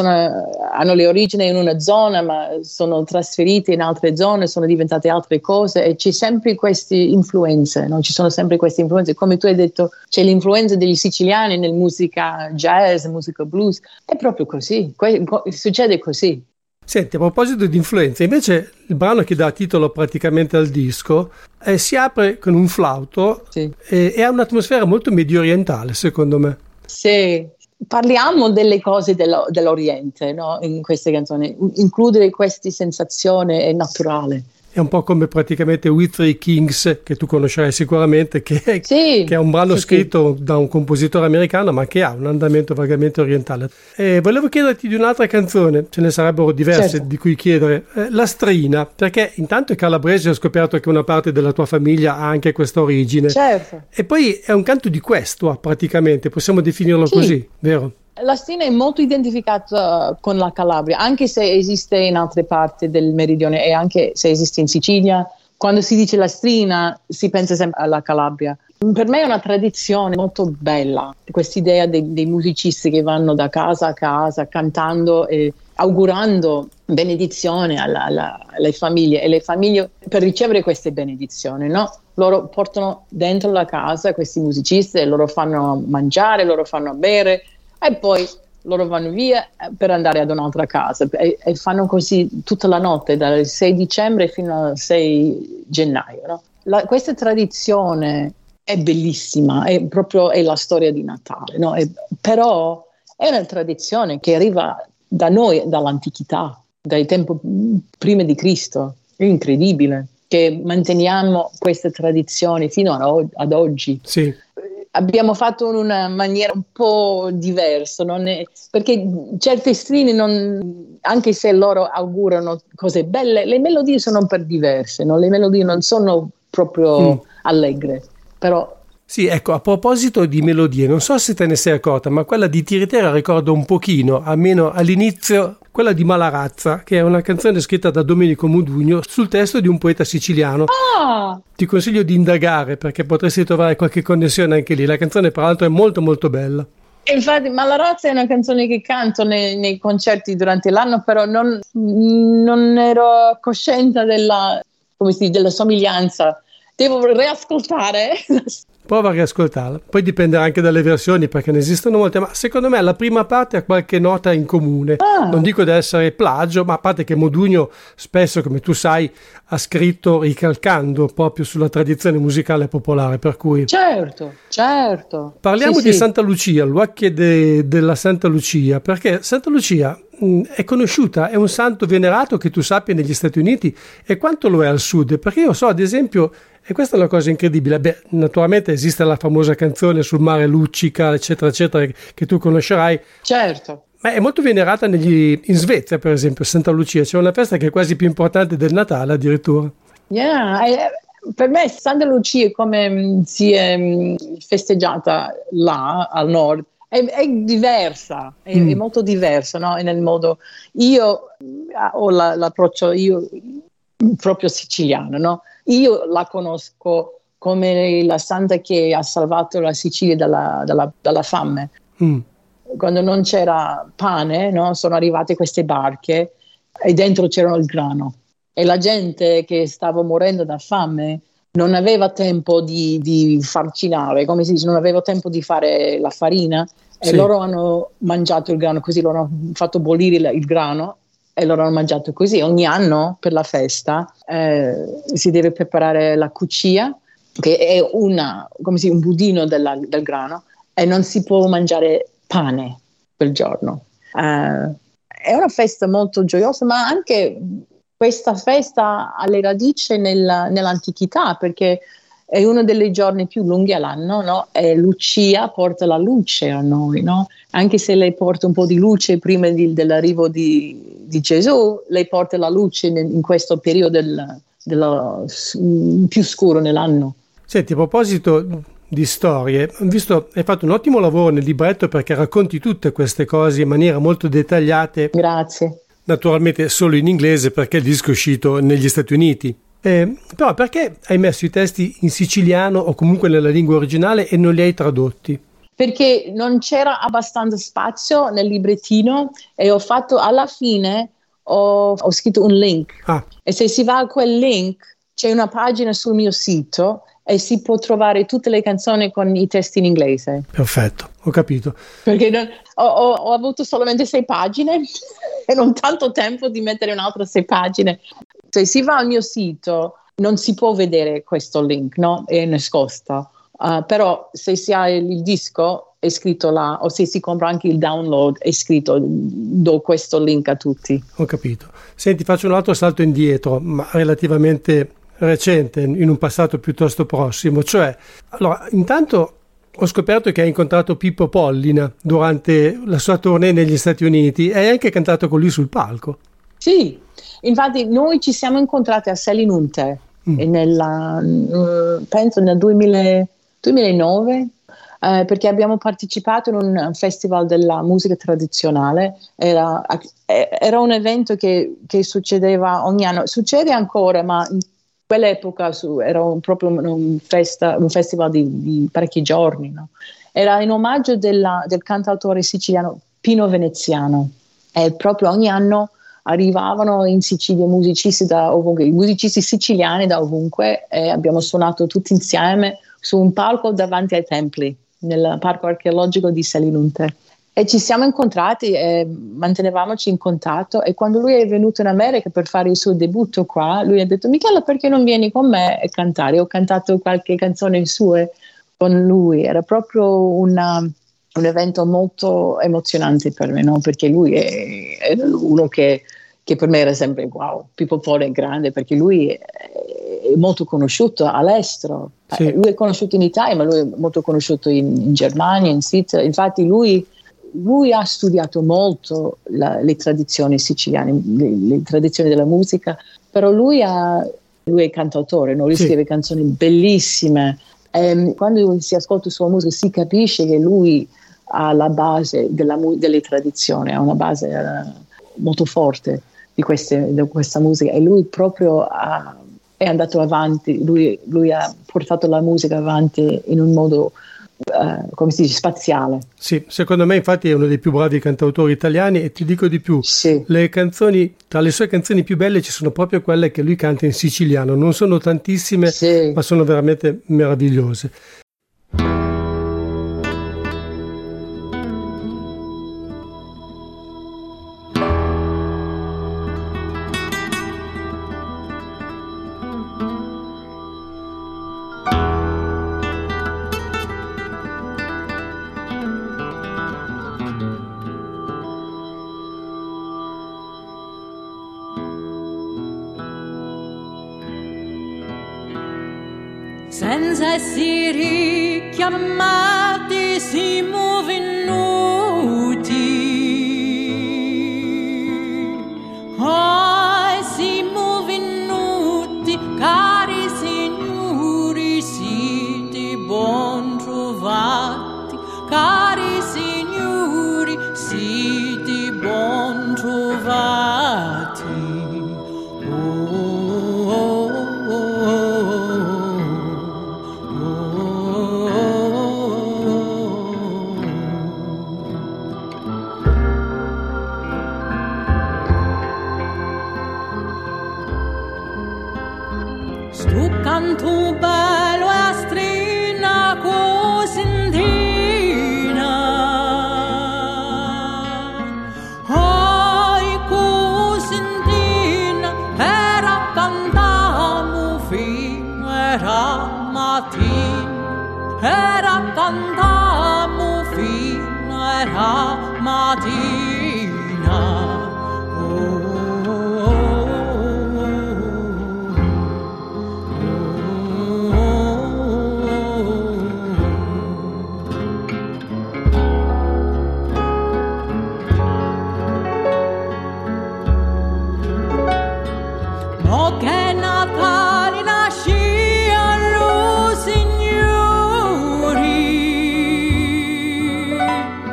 hanno le origini in una zona ma sono trasferite in altre zone, sono diventate altre cose, e c'è sempre queste influenze, no? Ci sono sempre queste influenze, come tu hai detto, c'è l'influenza degli siciliani nella musica jazz, musica blues, è proprio così, succede così. Senti, a proposito di influenze, invece il brano che dà titolo praticamente al disco si apre con un flauto, sì, e ha un'atmosfera molto medio orientale, secondo me. Sì, parliamo delle cose dell'Oriente, no? In queste canzoni, includere queste sensazioni è naturale. È un po' come praticamente We Three Kings, che tu conoscerai sicuramente, che è un brano scritto da un compositore americano, ma che ha un andamento vagamente orientale. Volevo chiederti di un'altra canzone, ce ne sarebbero diverse, certo, di cui chiedere. La Strina, perché intanto è calabrese, ho scoperto che una parte della tua famiglia ha anche questa origine. Certo. E poi è un canto di questua, praticamente, possiamo definirlo così, vero? La Strina è molto identificata con la Calabria, anche se esiste in altre parti del meridione e anche se esiste in Sicilia. Quando si dice la Strina si pensa sempre alla Calabria. Per me è una tradizione molto bella, questa idea dei musicisti che vanno da casa a casa cantando e augurando benedizione alle famiglie, e le famiglie, per ricevere queste benedizioni, no? Loro portano dentro la casa questi musicisti e loro fanno mangiare, loro fanno bere, e poi loro vanno via per andare ad un'altra casa e fanno così tutta la notte, dal 6 dicembre fino al 6 gennaio. No? Questa tradizione è bellissima, è la storia di Natale, no? Però è una tradizione che arriva da noi dall'antichità, dai tempi prima di Cristo. È incredibile che manteniamo queste tradizioni fino ad oggi. Sì. Abbiamo fatto in una maniera un po' diversa, perché certe strine, anche se loro augurano cose belle, le melodie sono un po' diverse, no? Le melodie non sono proprio allegre, però... Sì, ecco, a proposito di melodie, non so se te ne sei accorta, ma quella di Tiritera ricorda un pochino, almeno all'inizio, quella di Malarazza, che è una canzone scritta da Domenico Modugno sul testo di un poeta siciliano. Ah! Ti consiglio di indagare perché potresti trovare qualche connessione anche lì. La canzone, tra l'altro, è molto molto bella. Infatti, Malarazza è una canzone che canto nei concerti durante l'anno, però non ero cosciente della somiglianza. Devo riascoltare. Prova a riascoltarla, poi dipenderà anche dalle versioni perché ne esistono molte, ma secondo me la prima parte ha qualche nota in comune. Non dico di essere plagio, ma a parte che Modugno spesso, come tu sai, ha scritto ricalcando proprio sulla tradizione musicale popolare, per cui... Certo. Parliamo di Santa Lucia, l'Uacchie della Santa Lucia, perché Santa Lucia è conosciuta, è un santo venerato che tu sappia negli Stati Uniti, e quanto lo è al sud, perché io so ad esempio, e questa è una cosa incredibile, naturalmente esiste la famosa canzone sul mare luccica eccetera eccetera che tu conoscerai, certo, ma è molto venerata in Svezia, per esempio Santa Lucia, c'è una festa che è quasi più importante del Natale addirittura. Per me Santa Lucia, come si è festeggiata là al nord, è diversa, è molto diversa, no? Nel modo, io ho l'approccio io proprio siciliano, no? Io la conosco come la santa che ha salvato la Sicilia dalla fame. Quando non c'era pane, no? Sono arrivate queste barche e dentro c'erano il grano e la gente che stava morendo da fame non aveva tempo di farcinare, come si dice, non aveva tempo di fare la farina e loro hanno mangiato il grano così, loro hanno fatto bollire il grano e loro hanno mangiato così. Ogni anno per la festa si deve preparare la cuccia, che è un budino del grano, e non si può mangiare pane quel giorno. È una festa molto gioiosa, ma anche questa festa ha le radici nell'antichità, perché è uno dei giorni più lunghi all'anno, no? E Lucia porta la luce a noi, no? Anche se lei porta un po' di luce prima dell'arrivo di Gesù, lei porta la luce in questo periodo più scuro nell'anno. Senti, a proposito di storie, visto hai fatto un ottimo lavoro nel libretto perché racconti tutte queste cose in maniera molto dettagliata. Grazie. Naturalmente solo in inglese perché il disco è uscito negli Stati Uniti. Però perché hai messo i testi in siciliano o comunque nella lingua originale e non li hai tradotti? Perché non c'era abbastanza spazio nel librettino e alla fine ho scritto un link. E se si va a quel link c'è una pagina sul mio sito e si può trovare tutte le canzoni con i testi in inglese. Perfetto, ho capito. Perché ho avuto solamente 6 pagine e non tanto tempo di mettere un'altra 6 pagine. Se si va al mio sito non si può vedere questo link, no? È nascosto. Però se si ha il disco è scritto là, o se si compra anche il download è scritto, do questo link a tutti. Ho capito. Senti, faccio un altro salto indietro, ma relativamente recente, in un passato piuttosto prossimo, cioè, allora, intanto ho scoperto che hai incontrato Pippo Pollina durante la sua tournée negli Stati Uniti e hai anche cantato con lui sul palco. Sì, infatti noi ci siamo incontrati a Selinunte penso nel 2009, perché abbiamo partecipato in un festival della musica tradizionale. Era un evento che succedeva ogni anno, succede ancora, ma in quell'epoca era proprio un festival di parecchi giorni, no? Era in omaggio del cantautore siciliano Pino Veneziano, e proprio ogni anno arrivavano in Sicilia musicisti da ovunque, musicisti siciliani da ovunque, e abbiamo suonato tutti insieme su un palco davanti ai templi nel parco archeologico di Selinunte. E ci siamo incontrati e mantenevamoci in contatto, e quando lui è venuto in America per fare il suo debutto qua, lui ha detto: Michela, perché non vieni con me a cantare? Ho cantato qualche canzone sue con lui. Era proprio un evento molto emozionante per me, no? Perché lui è uno che per me era sempre wow. Pippo Pollina è grande perché lui è molto conosciuto all'estero. Sì. Lui è conosciuto in Italia, ma lui è molto conosciuto in Germania, in Svizzera. Infatti lui ha studiato molto le tradizioni siciliane, le tradizioni della musica, però lui è cantautore, no? Lui scrive canzoni bellissime. Quando si ascolta sua musica si capisce che lui ha la base delle tradizioni, ha una base molto forte di questa musica, e lui proprio è andato avanti, lui ha portato la musica avanti in un modo come si dice, spaziale. Sì, secondo me infatti è uno dei più bravi cantautori italiani, e ti dico di più, le canzoni, tra le sue canzoni più belle ci sono proprio quelle che lui canta in siciliano. Non sono tantissime, ma sono veramente meravigliose. Senza essere richiamati siamo venuti, oh, siamo venuti, cari signori, siete buon trovati, cari signori. siti buon trovati. Oh, oh, oh, oh. Sto canto bello e strina cosentina, ai cosentina era cantamo fino era mattina, era cantamo fino era mattina. Oh, che Natale nasce allo Signori,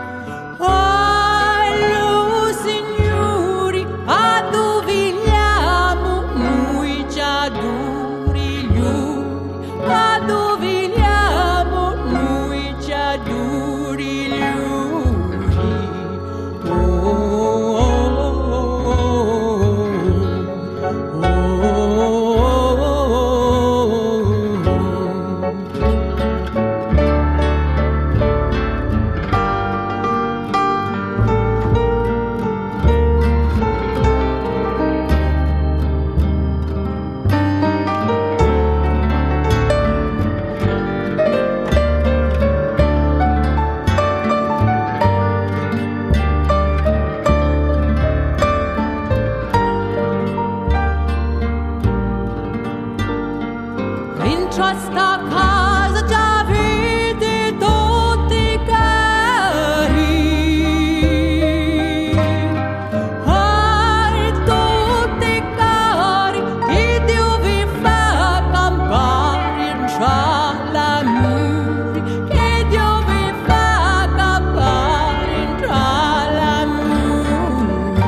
allo Signori, a dove andiamo noi già duri gli uri, a dove andiamo noi già duri gli uri. Oh, dentro a sta casa già vede tutti cari, ai tutti cari, che Dio vi fa campare in la muri, che Dio vi fa campare in la muri.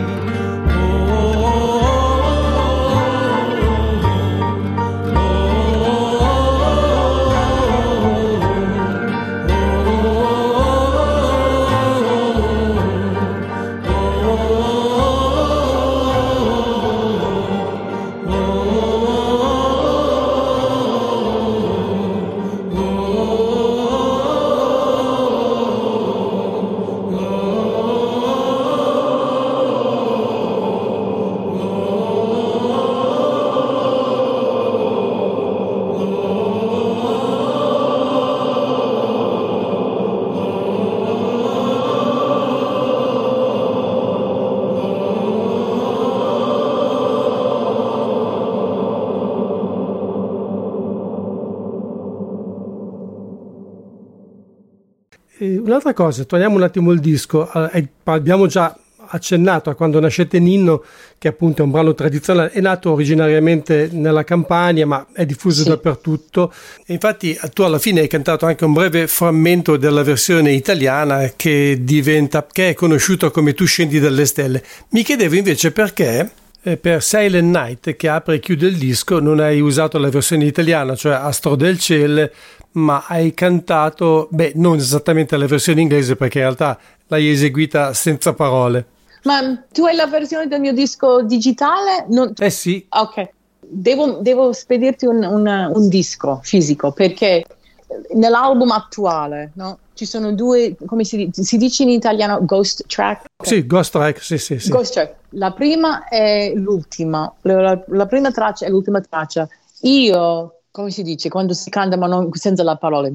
Un'altra cosa, togliamo un attimo il disco. Abbiamo già accennato a Quando nascete Ninno, che appunto è un brano tradizionale, è nato originariamente nella Campania ma è diffuso dappertutto, e infatti tu alla fine hai cantato anche un breve frammento della versione italiana che è conosciuto come Tu scendi dalle stelle. Mi chiedevo invece perché per Silent Night, che apre e chiude il disco, non hai usato la versione italiana, cioè Astro del Ciel, ma hai cantato, non esattamente la versione inglese, perché in realtà l'hai eseguita senza parole. Ma tu hai la versione del mio disco digitale? Sì. Ok, devo spedirti un disco fisico, perché nell'album attuale, no, ci sono due, come si dice in italiano, ghost track? Okay. Sì, ghost track, sì. Ghost track. La prima è l'ultima, la prima traccia è l'ultima traccia. Io, come si dice, quando si canta ma non senza la parola,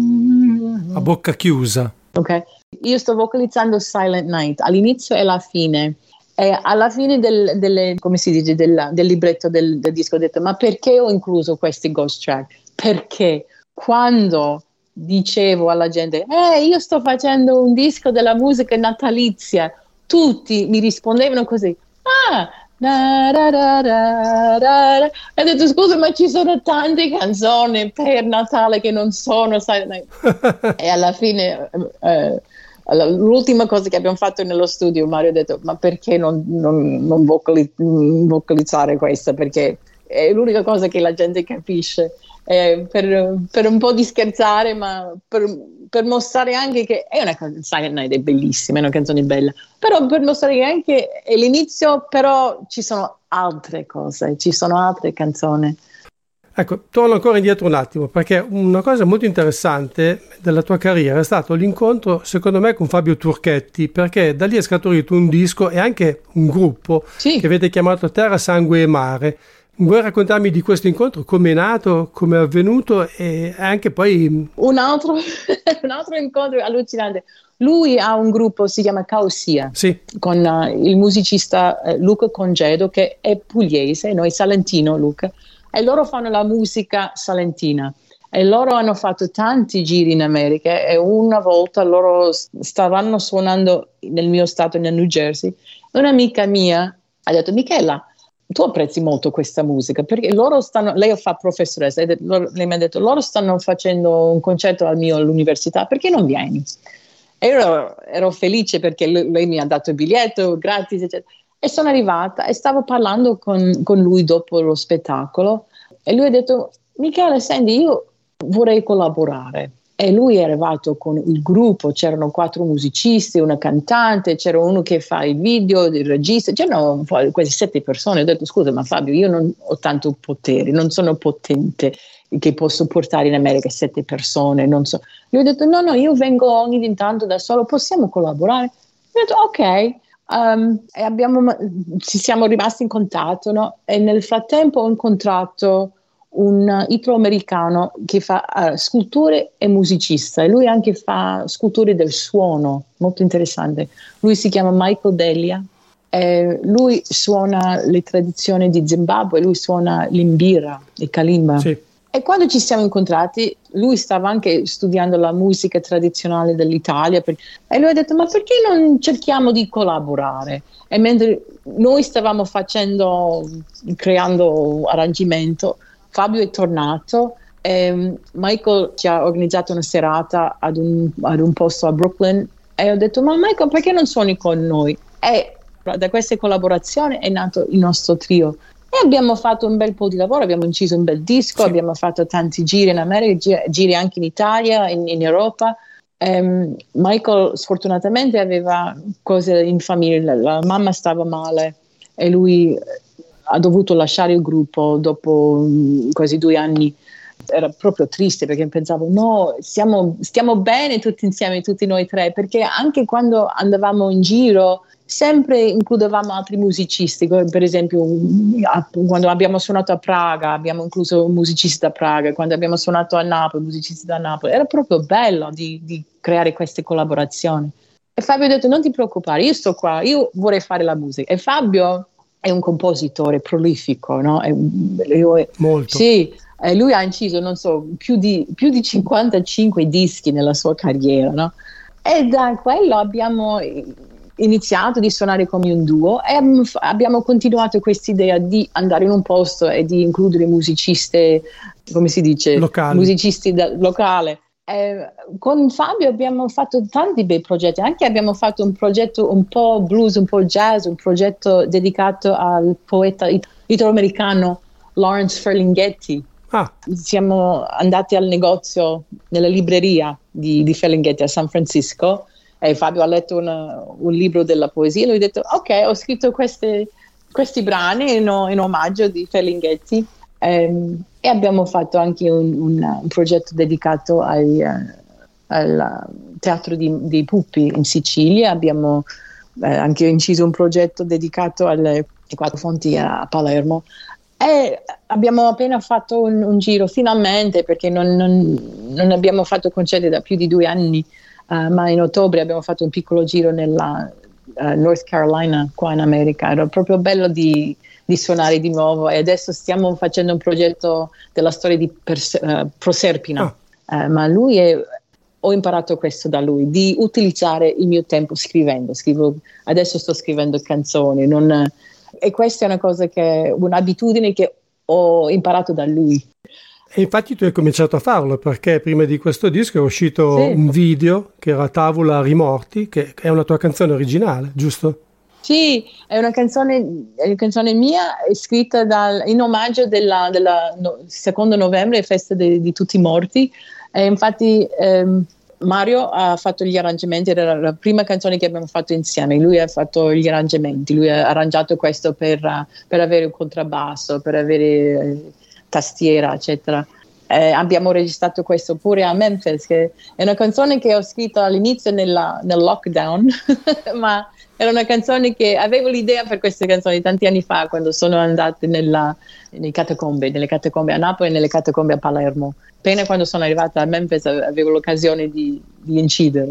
a bocca chiusa. Ok, io sto vocalizzando Silent Night all'inizio e alla fine. E alla fine del libretto del disco ho detto: ma perché ho incluso questi ghost track? Perché quando dicevo alla gente io sto facendo un disco della musica natalizia, tutti mi rispondevano così, e ho detto: scusa, ma ci sono tante canzoni per Natale che non sono Silent Night. E alla fine L'ultima cosa che abbiamo fatto nello studio, Mario ha detto: ma perché non vocalizzare questa? Perché è l'unica cosa che la gente capisce. Per un po' di scherzare, ma per mostrare anche che è una canzone, Silent Night è bellissima, è una canzone bella, però per mostrare che anche è l'inizio, però ci sono altre cose, ci sono altre canzoni. Ecco, torno ancora indietro un attimo, perché una cosa molto interessante della tua carriera è stato l'incontro, secondo me, con Fabio Turchetti, perché da lì è scaturito un disco e anche un gruppo Sì. che avete chiamato Terra, Sangue e Mare. Vuoi raccontarmi di questo incontro, come è nato, come è avvenuto e anche poi... Un altro incontro allucinante. Lui ha un gruppo, si chiama Caosia, Sì. con il musicista Luca Congedo, che è pugliese, noi salentino Luca, e loro fanno la musica salentina. E loro hanno fatto tanti giri in America e una volta loro stavano suonando nel mio stato, nel New Jersey. Un'amica mia ha detto: Michela, tu apprezzi molto questa musica, perché loro stanno, lei fa professoressa, lei mi ha detto: loro stanno facendo un concerto all'università, perché non vieni? E io ero felice perché lei mi ha dato il biglietto gratis, eccetera. E sono arrivata e stavo parlando con lui dopo lo spettacolo e lui ha detto: Michele, senti, io vorrei collaborare. E lui è arrivato con il gruppo, c'erano 4 musicisti, una cantante, c'era uno che fa il video, il regista, c'erano quasi 7 persone. Ho detto: scusa, ma Fabio, io non ho tanto potere, non sono potente che posso portare in America 7 persone, non so. Lui ha detto: no, io vengo ogni tanto da solo, possiamo collaborare? Ho detto: ok. Ci siamo rimasti in contatto, no? E nel frattempo ho incontrato un italo-americano che fa sculture e musicista, e lui anche fa sculture del suono, molto interessante. Lui si chiama Michael Delia, lui suona le tradizioni di Zimbabwe, lui suona l'imbira, il kalimba. Sì. E quando ci siamo incontrati, lui stava anche studiando la musica tradizionale dell'Italia e lui ha detto: ma perché non cerchiamo di collaborare? E mentre noi stavamo creando arrangimento, Fabio è tornato e Michael ci ha organizzato una serata ad un posto a Brooklyn e ho detto: ma Michael, perché non suoni con noi? E da queste collaborazioni è nato il nostro trio. E abbiamo fatto un bel po' di lavoro, abbiamo inciso un bel disco, sì. Abbiamo fatto tanti giri in America, giri anche in Italia, in Europa. Michael sfortunatamente aveva cose in famiglia, la mamma stava male e lui ha dovuto lasciare il gruppo dopo quasi 2 anni. Era proprio triste perché pensavo: no, stiamo bene tutti insieme, tutti noi 3, perché anche quando andavamo in giro sempre includevamo altri musicisti. Per esempio, quando abbiamo suonato a Praga abbiamo incluso un musicista da Praga, quando abbiamo suonato a Napoli musicisti da Napoli. Era proprio bello di creare queste collaborazioni. E Fabio ha detto: non ti preoccupare, io sto qua, io vorrei fare la musica. E Fabio è un compositore prolifico, no? Molto. Sì, lui ha inciso, non so, più di 55 dischi nella sua carriera, no? E da quello abbiamo iniziato di suonare come un duo e abbiamo continuato questa idea di andare in un posto e di includere musicisti, come si dice? Locali. Musicisti locali. Con Fabio abbiamo fatto tanti bei progetti, anche abbiamo fatto un progetto un po' blues, un po' jazz, un progetto dedicato al poeta italo-americano Lawrence Ferlinghetti. Siamo andati al negozio, nella libreria di Ferlinghetti a San Francisco, e Fabio ha letto un libro della poesia e lui ha detto: ok, ho scritto questi brani in omaggio di Ferlinghetti. E abbiamo fatto anche un progetto dedicato al teatro dei Pupi in Sicilia. Abbiamo anche inciso un progetto dedicato alle 4 fonti a Palermo. E abbiamo appena fatto un giro finalmente, perché non abbiamo fatto concerti da più di 2 anni, ma in ottobre abbiamo fatto un piccolo giro nella North Carolina, qua in America. Era proprio bello di suonare di nuovo, e adesso stiamo facendo un progetto della storia di Proserpina. Ma ho imparato questo da lui, di utilizzare il mio tempo scrivendo. Adesso sto scrivendo canzoni, e questa è un'abitudine che ho imparato da lui. E infatti tu hai cominciato a farlo, perché prima di questo disco è uscito Sì. un video che era Tavola Rimorti, che è una tua canzone originale, giusto? Sì, è una canzone mia, è scritta in omaggio della secondo novembre, festa di tutti i morti. E infatti Mario ha fatto gli arrangiamenti, era la prima canzone che abbiamo fatto insieme. Lui ha fatto gli arrangiamenti, lui ha arrangiato questo per avere un contrabbasso, per avere tastiera, eccetera. Abbiamo registrato questo pure a Memphis, che è una canzone che ho scritto all'inizio nel lockdown, ma era una canzone che avevo l'idea per queste canzoni tanti anni fa, quando sono andata nelle catacombe a Napoli e nelle catacombe a Palermo. Appena quando sono arrivata a Memphis avevo l'occasione di incidere.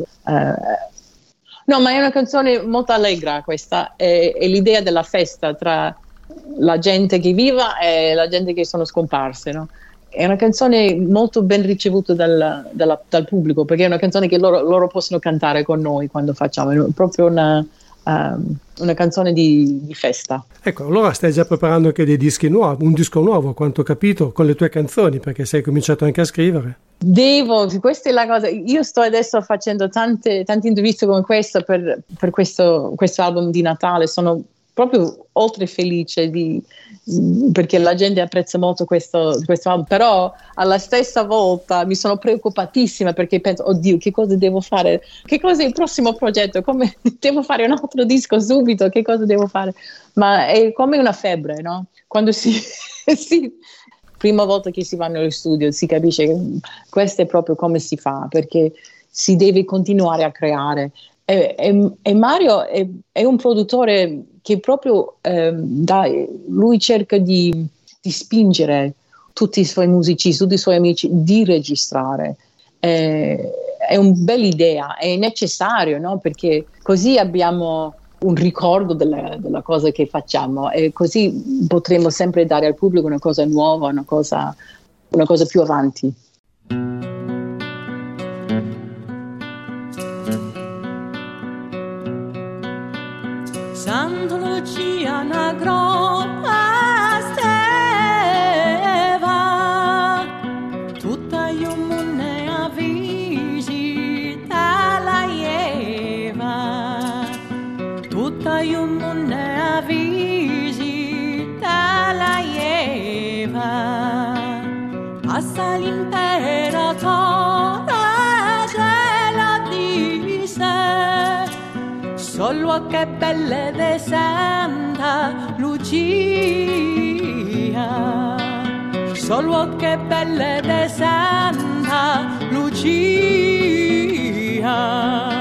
No, ma è una canzone molto allegra questa, è l'idea della festa tra la gente che viva e la gente che sono scomparse, no? È una canzone molto ben ricevuta dal pubblico, perché è una canzone che loro possono cantare con noi quando facciamo, è proprio una canzone di festa. Ecco, allora stai già preparando anche dei dischi nuovi, un disco nuovo, a quanto ho capito, con le tue canzoni, perché sei cominciato anche a scrivere. Questa è la cosa, io sto adesso facendo tante interviste come questa per questo album di Natale, sono proprio oltre felice perché la gente apprezza molto questo album, però alla stessa volta mi sono preoccupatissima perché penso, oddio, che cosa devo fare? Che cosa è il prossimo progetto? Come devo fare un altro disco subito? Che cosa devo fare? Ma è come una febbre, no? Quando prima volta che si va nello studio si capisce che questo è proprio come si fa, perché si deve continuare a creare. E Mario è un produttore che proprio lui cerca di spingere tutti i suoi musicisti, tutti i suoi amici di registrare. È una bella idea, è necessario, no? Perché così abbiamo un ricordo della cosa che facciamo e così potremo sempre dare al pubblico una cosa nuova, una cosa più avanti. Santa Lucia una groppa steva, tutta io monne a visita la Eva, tutta io monne a visita la Eva, passa l'imperatore ce la disse, solo che belle de Santa Lucia, solo che belle de Santa Lucia.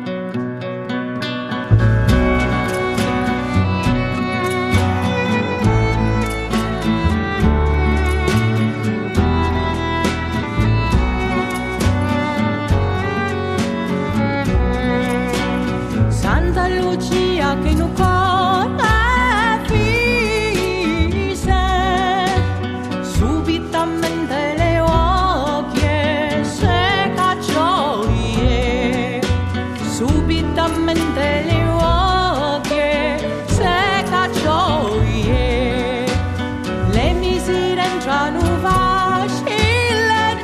Lucia che non corre fisse, subitamente le occhie se cacciò, subitamente le occhie se cacciò, le misere entrano facile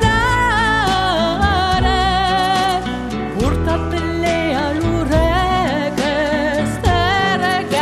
dare, porta per lei all'ure.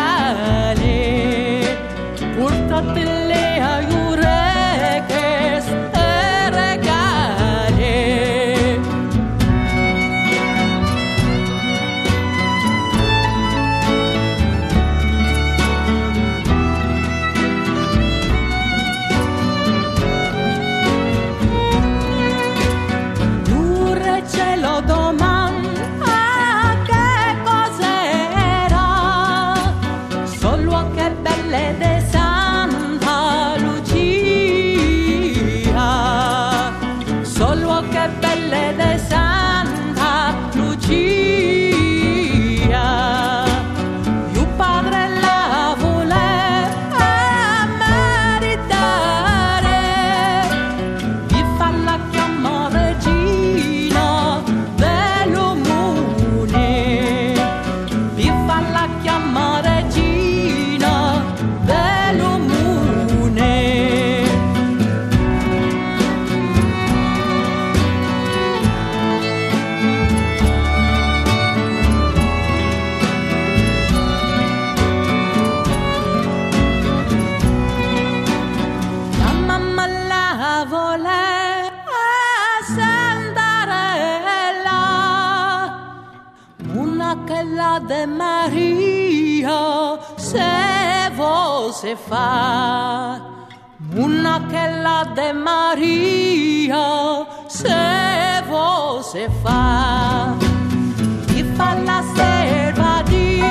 che la de Maria se você fa. Una che la de Maria se você fa. Chi fa la serva di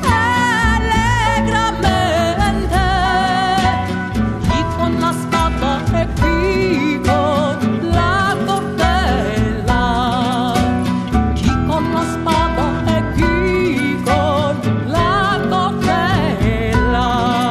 allegramente, chi con la spada e chi con la cordella, chi con la spada e chi con la cordella.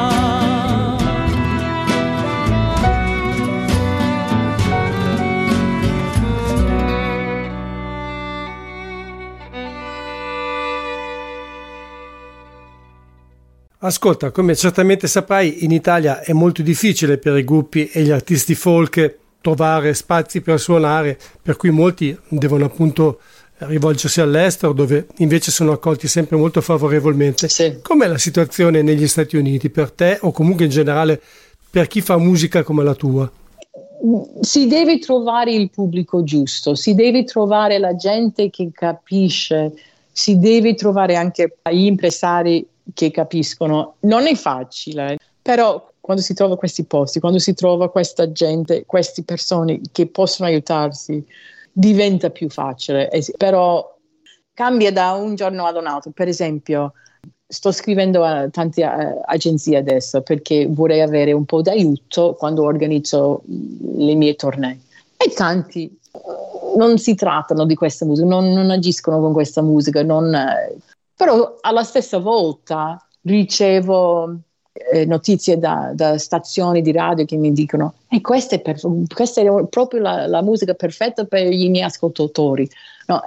Ascolta, come certamente saprai, in Italia è molto difficile per i gruppi e gli artisti folk trovare spazi per suonare, per cui molti devono appunto rivolgersi all'estero, dove invece sono accolti sempre molto favorevolmente. Sì. Com'è la situazione negli Stati Uniti per te, o comunque in generale per chi fa musica come la tua? Si deve trovare il pubblico giusto, si deve trovare la gente che capisce, si deve trovare anche gli impresari che capiscono. Non è facile, però quando si trova questi posti, quando si trova questa gente, queste persone che possono aiutarsi, diventa più facile. Però cambia da un giorno ad un altro. Per esempio, sto scrivendo a tante agenzie adesso perché vorrei avere un po' d'aiuto quando organizzo le mie tournée. E tanti non si trattano di questa musica, non agiscono con questa musica, però alla stessa volta ricevo notizie da stazioni di radio che mi dicono questa è proprio la musica perfetta per i miei ascoltatori. No,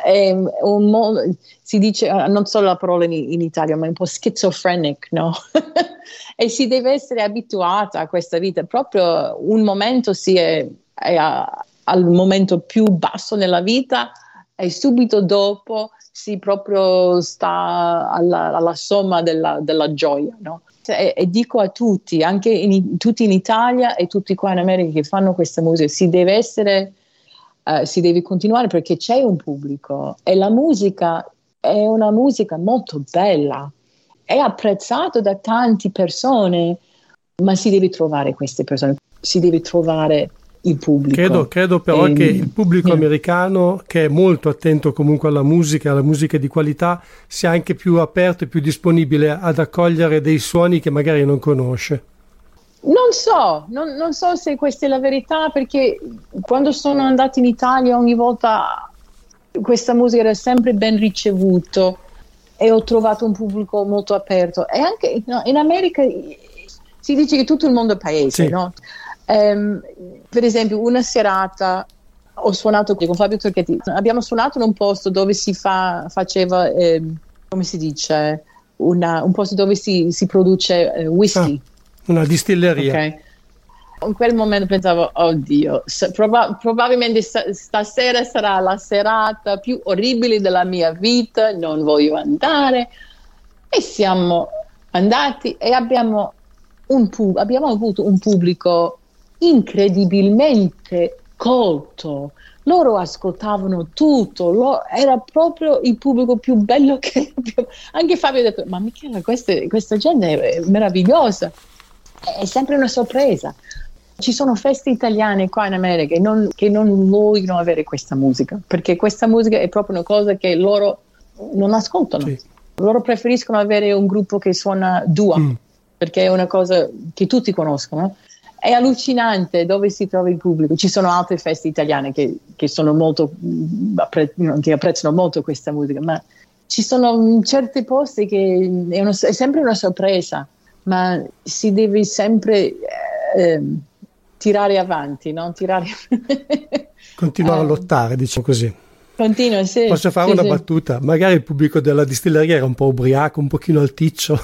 si dice, non so la parola in Italia, ma è un po' schizofrenic, no? E si deve essere abituata a questa vita. Proprio un momento al momento più basso nella vita e subito dopo si proprio sta alla somma della gioia, no? E dico a tutti, anche tutti in Italia e tutti qua in America che fanno questa musica, si deve continuare perché c'è un pubblico e la musica è una musica molto bella, è apprezzato da tante persone, ma si deve trovare queste persone, si deve trovare il pubblico. Credo però che il pubblico americano, che è molto attento comunque alla musica di qualità, sia anche più aperto e più disponibile ad accogliere dei suoni che magari non conosce. Non so se questa è la verità, perché quando sono andata in Italia ogni volta questa musica era sempre ben ricevuta e ho trovato un pubblico molto aperto. E anche in America si dice che tutto il mondo è paese, sì. No? Per esempio una serata ho suonato con Fabio Turchetti, abbiamo suonato in un posto dove si faceva come si dice un posto dove si produce whisky, una distilleria. Okay. In quel momento pensavo, oddio, probabilmente stasera sarà la serata più orribile della mia vita, non voglio andare. E siamo andati e abbiamo avuto un pubblico incredibilmente colto. Loro ascoltavano tutto, era proprio il pubblico più bello che abbiamo. Anche Fabio ha detto, ma Michela, questa gente è meravigliosa. È sempre una sorpresa. Ci sono feste italiane qua in America che non vogliono avere questa musica, perché questa musica è proprio una cosa che loro non ascoltano. Sì. Loro preferiscono avere un gruppo che suona duo, perché è una cosa che tutti conoscono. È allucinante dove si trova il pubblico. Ci sono altre feste italiane che sono molto che apprezzano molto questa musica, ma ci sono certi posti che è sempre una sorpresa, ma si deve sempre tirare avanti, no? Continuare a lottare, diciamo così. Continua, sì. Posso fare una battuta? Magari il pubblico della distilleria era un po' ubriaco, un pochino alticcio.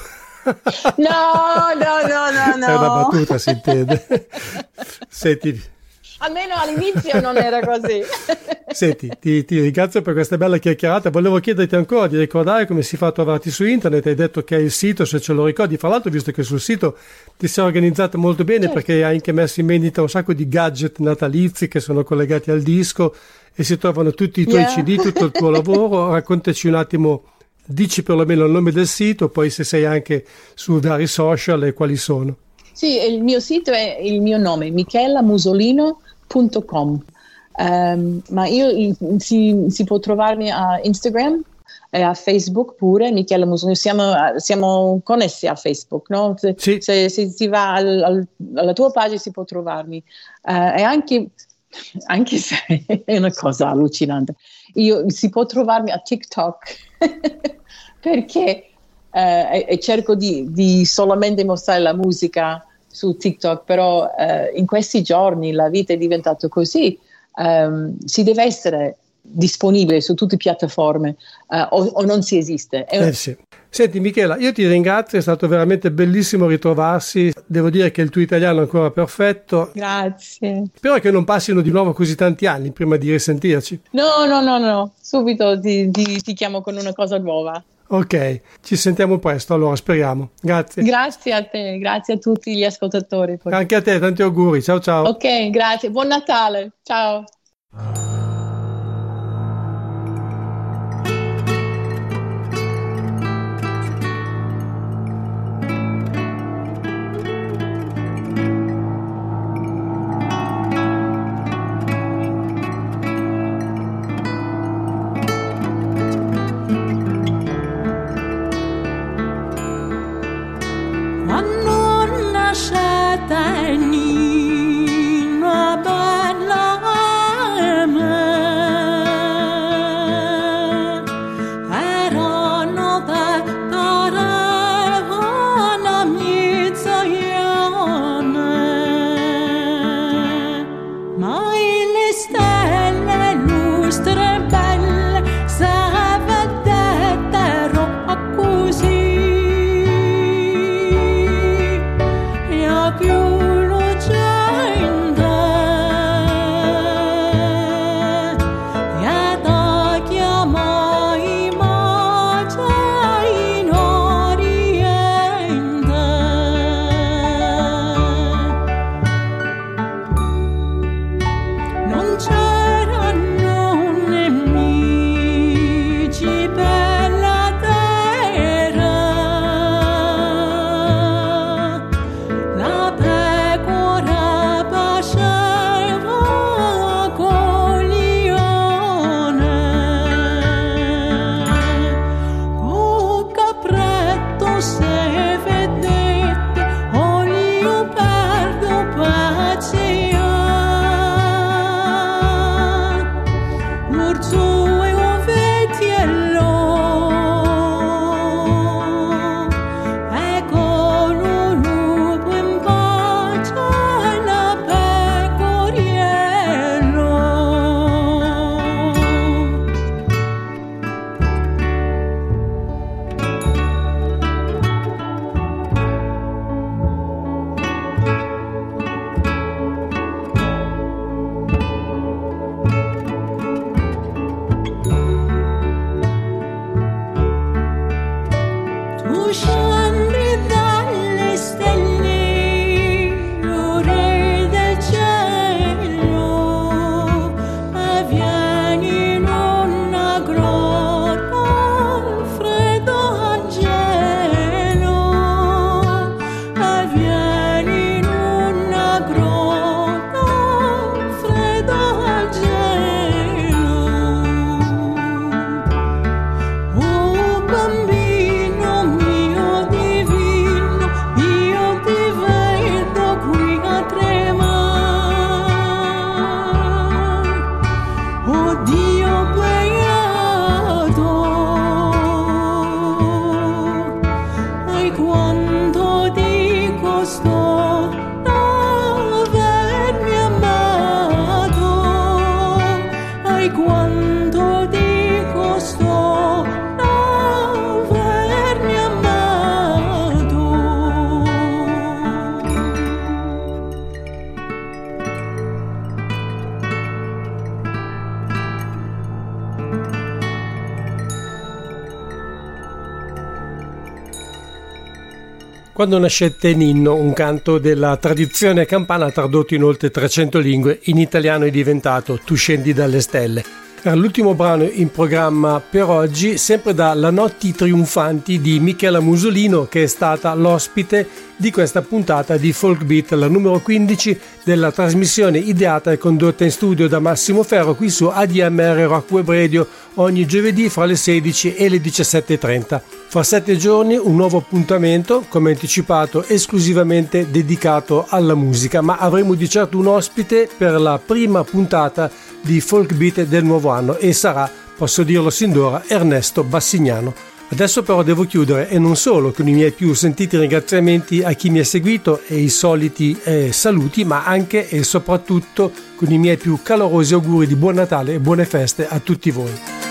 No. È una battuta, si intende. Senti, almeno all'inizio non era così. Senti, ti ringrazio per questa bella chiacchierata. Volevo chiederti ancora di ricordare come si fa a trovarti su internet. Hai detto che hai il sito, se ce lo ricordi. Fra l'altro, visto che sul sito ti sei organizzato molto bene, certo, perché hai anche messo in vendita un sacco di gadget natalizi che sono collegati al disco e si trovano tutti i tuoi CD, tutto il tuo lavoro. Raccontaci un attimo Dici perlomeno il nome del sito, poi se sei anche su vari social e quali sono. Sì, il mio sito è il mio nome, michelamusolino.com. Ma si può trovarmi a Instagram e a Facebook pure, Michela Musolino. Siamo connessi a Facebook, no? Sì. Se si va alla tua pagina si può trovarmi. E anche se è una cosa allucinante, si può trovarmi a TikTok perché cerco di solamente mostrare la musica su TikTok, però in questi giorni la vita è diventata così, si deve essere disponibile su tutte le piattaforme o non si esiste. Sì. Senti Michela, io ti ringrazio, è stato veramente bellissimo ritrovarsi, devo dire che il tuo italiano è ancora perfetto. Grazie. Spero che non passino di nuovo così tanti anni prima di risentirci. No, subito ti chiamo con una cosa nuova. Ok, ci sentiamo presto, allora speriamo. Grazie. Grazie a te, grazie a tutti gli ascoltatori. Anche a te, tanti auguri, ciao ciao. Ok, grazie, buon Natale, ciao. Quando nascette Ninno, un canto della tradizione campana tradotto in oltre 300 lingue, in italiano è diventato Tu scendi dalle stelle. Era l'ultimo brano in programma per oggi, sempre da La Notti Trionfanti di Michela Musolino, che è stata l'ospite di questa puntata di Folk Beat, la numero 15 della trasmissione ideata e condotta in studio da Massimo Ferro qui su ADMR Rock Web Radio ogni giovedì fra le 16 e le 17.30. Fra 7 giorni un nuovo appuntamento, come anticipato, esclusivamente dedicato alla musica, ma avremo di certo un ospite per la prima puntata di Folk Beat del nuovo anno e sarà, posso dirlo sin d'ora, Ernesto Bassignano. Adesso però devo chiudere, e non solo con i miei più sentiti ringraziamenti a chi mi ha seguito e i soliti saluti, ma anche e soprattutto con i miei più calorosi auguri di buon Natale e buone feste a tutti voi.